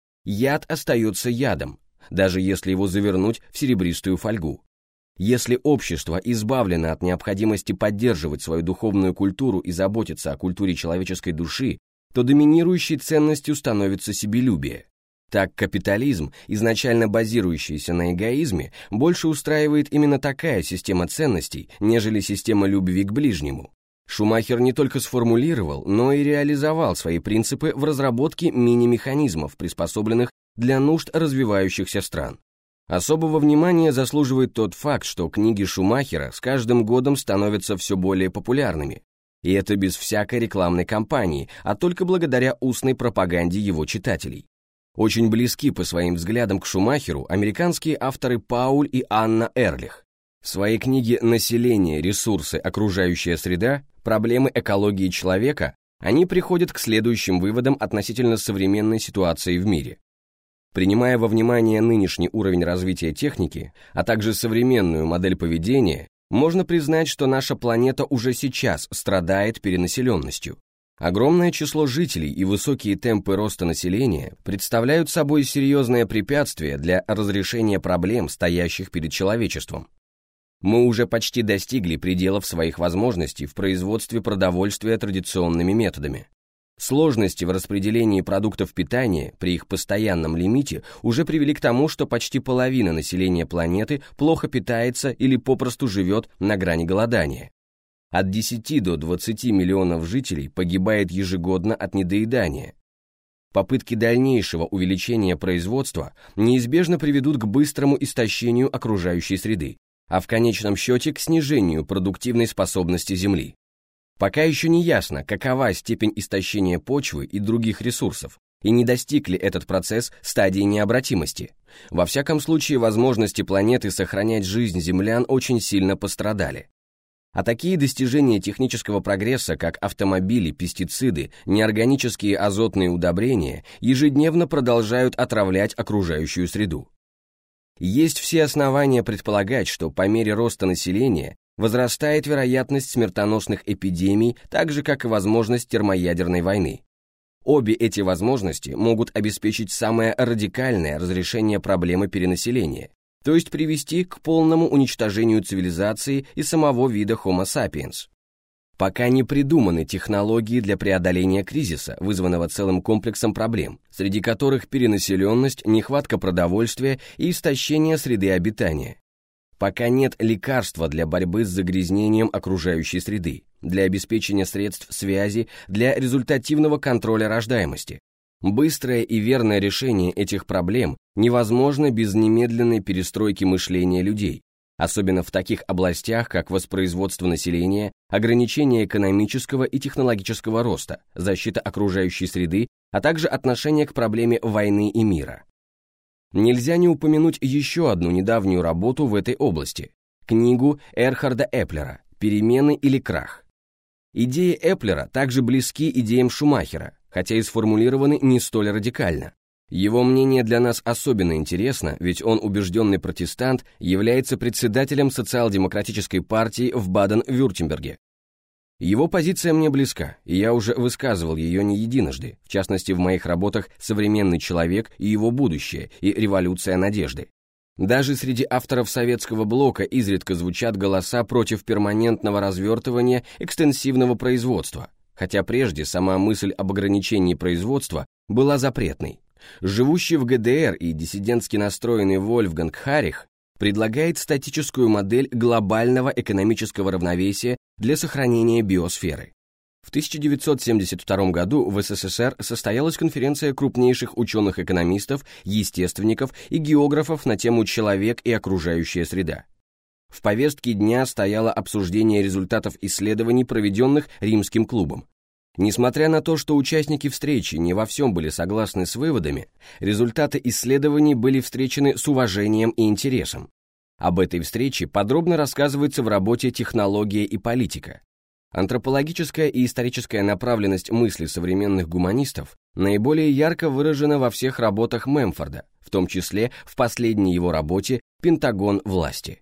Яд остается ядом, даже если его завернуть в серебристую фольгу. Если общество избавлено от необходимости поддерживать свою духовную культуру и заботиться о культуре человеческой души, то доминирующей ценностью становится себелюбие. Так капитализм, изначально базирующийся на эгоизме, больше устраивает именно такая система ценностей, нежели система любви к ближнему. Шумахер не только сформулировал, но и реализовал свои принципы в разработке мини-механизмов, приспособленных для нужд развивающихся стран. Особого внимания заслуживает тот факт, что книги Шумахера с каждым годом становятся все более популярными. И это без всякой рекламной кампании, а только благодаря устной пропаганде его читателей. Очень близки по своим взглядам к Шумахеру американские авторы Пауль и Анна Эрлих. В своей книге «Население, ресурсы, окружающая среда. Проблемы экологии человека» они приходят к следующим выводам относительно современной ситуации в мире. Принимая во внимание нынешний уровень развития техники, а также современную модель поведения, можно признать, что наша планета уже сейчас страдает перенаселенностью. Огромное число жителей и высокие темпы роста населения представляют собой серьезное препятствие для разрешения проблем, стоящих перед человечеством. Мы уже почти достигли пределов своих возможностей в производстве продовольствия традиционными методами. Сложности в распределении продуктов питания при их постоянном лимите уже привели к тому, что почти половина населения планеты плохо питается или попросту живет на грани голодания. От 10 до 20 миллионов жителей погибает ежегодно от недоедания. Попытки дальнейшего увеличения производства неизбежно приведут к быстрому истощению окружающей среды, а в конечном счете к снижению продуктивной способности Земли. Пока еще не ясно, какова степень истощения почвы и других ресурсов, и не достиг ли этот процесс стадии необратимости. Во всяком случае, возможности планеты сохранять жизнь землян очень сильно пострадали. А такие достижения технического прогресса, как автомобили, пестициды, неорганические азотные удобрения, ежедневно продолжают отравлять окружающую среду. Есть все основания предполагать, что по мере роста населения возрастает вероятность смертоносных эпидемий, так же, как и возможность термоядерной войны. Обе эти возможности могут обеспечить самое радикальное разрешение проблемы перенаселения, то есть привести к полному уничтожению цивилизации и самого вида Homo sapiens. Пока не придуманы технологии для преодоления кризиса, вызванного целым комплексом проблем, среди которых перенаселенность, нехватка продовольствия и истощение среды обитания. Пока нет лекарства для борьбы с загрязнением окружающей среды, для обеспечения средств связи, для результативного контроля рождаемости. Быстрое и верное решение этих проблем невозможно без немедленной перестройки мышления людей, особенно в таких областях, как воспроизводство населения, ограничение экономического и технологического роста, защита окружающей среды, а также отношение к проблеме войны и мира. Нельзя не упомянуть еще одну недавнюю работу в этой области – книгу Эрхарда Эплера «Перемены или крах». Идеи Эплера также близки идеям Шумахера, хотя и сформулированы не столь радикально. Его мнение для нас особенно интересно, ведь он убежденный протестант, является председателем социал-демократической партии в Баден-Вюртемберге. Его позиция мне близка, и я уже высказывал ее не единожды, в частности в моих работах «Современный человек и его будущее» и «Революция надежды». Даже среди авторов советского блока изредка звучат голоса против перманентного развертывания экстенсивного производства, хотя прежде сама мысль об ограничении производства была запретной. Живущий в ГДР и диссидентски настроенный Вольфганг Харих предлагает статическую модель глобального экономического равновесия для сохранения биосферы. В 1972 году в СССР состоялась конференция крупнейших ученых-экономистов, естественников и географов на тему «Человек и окружающая среда». В повестке дня стояло обсуждение результатов исследований, проведенных Римским клубом. Несмотря на то, что участники встречи не во всем были согласны с выводами, результаты исследований были встречены с уважением и интересом. Об этой встрече подробно рассказывается в работе «Технология и политика». Антропологическая и историческая направленность мысли современных гуманистов наиболее ярко выражена во всех работах Мемфорда, в том числе в последней его работе «Пентагон власти».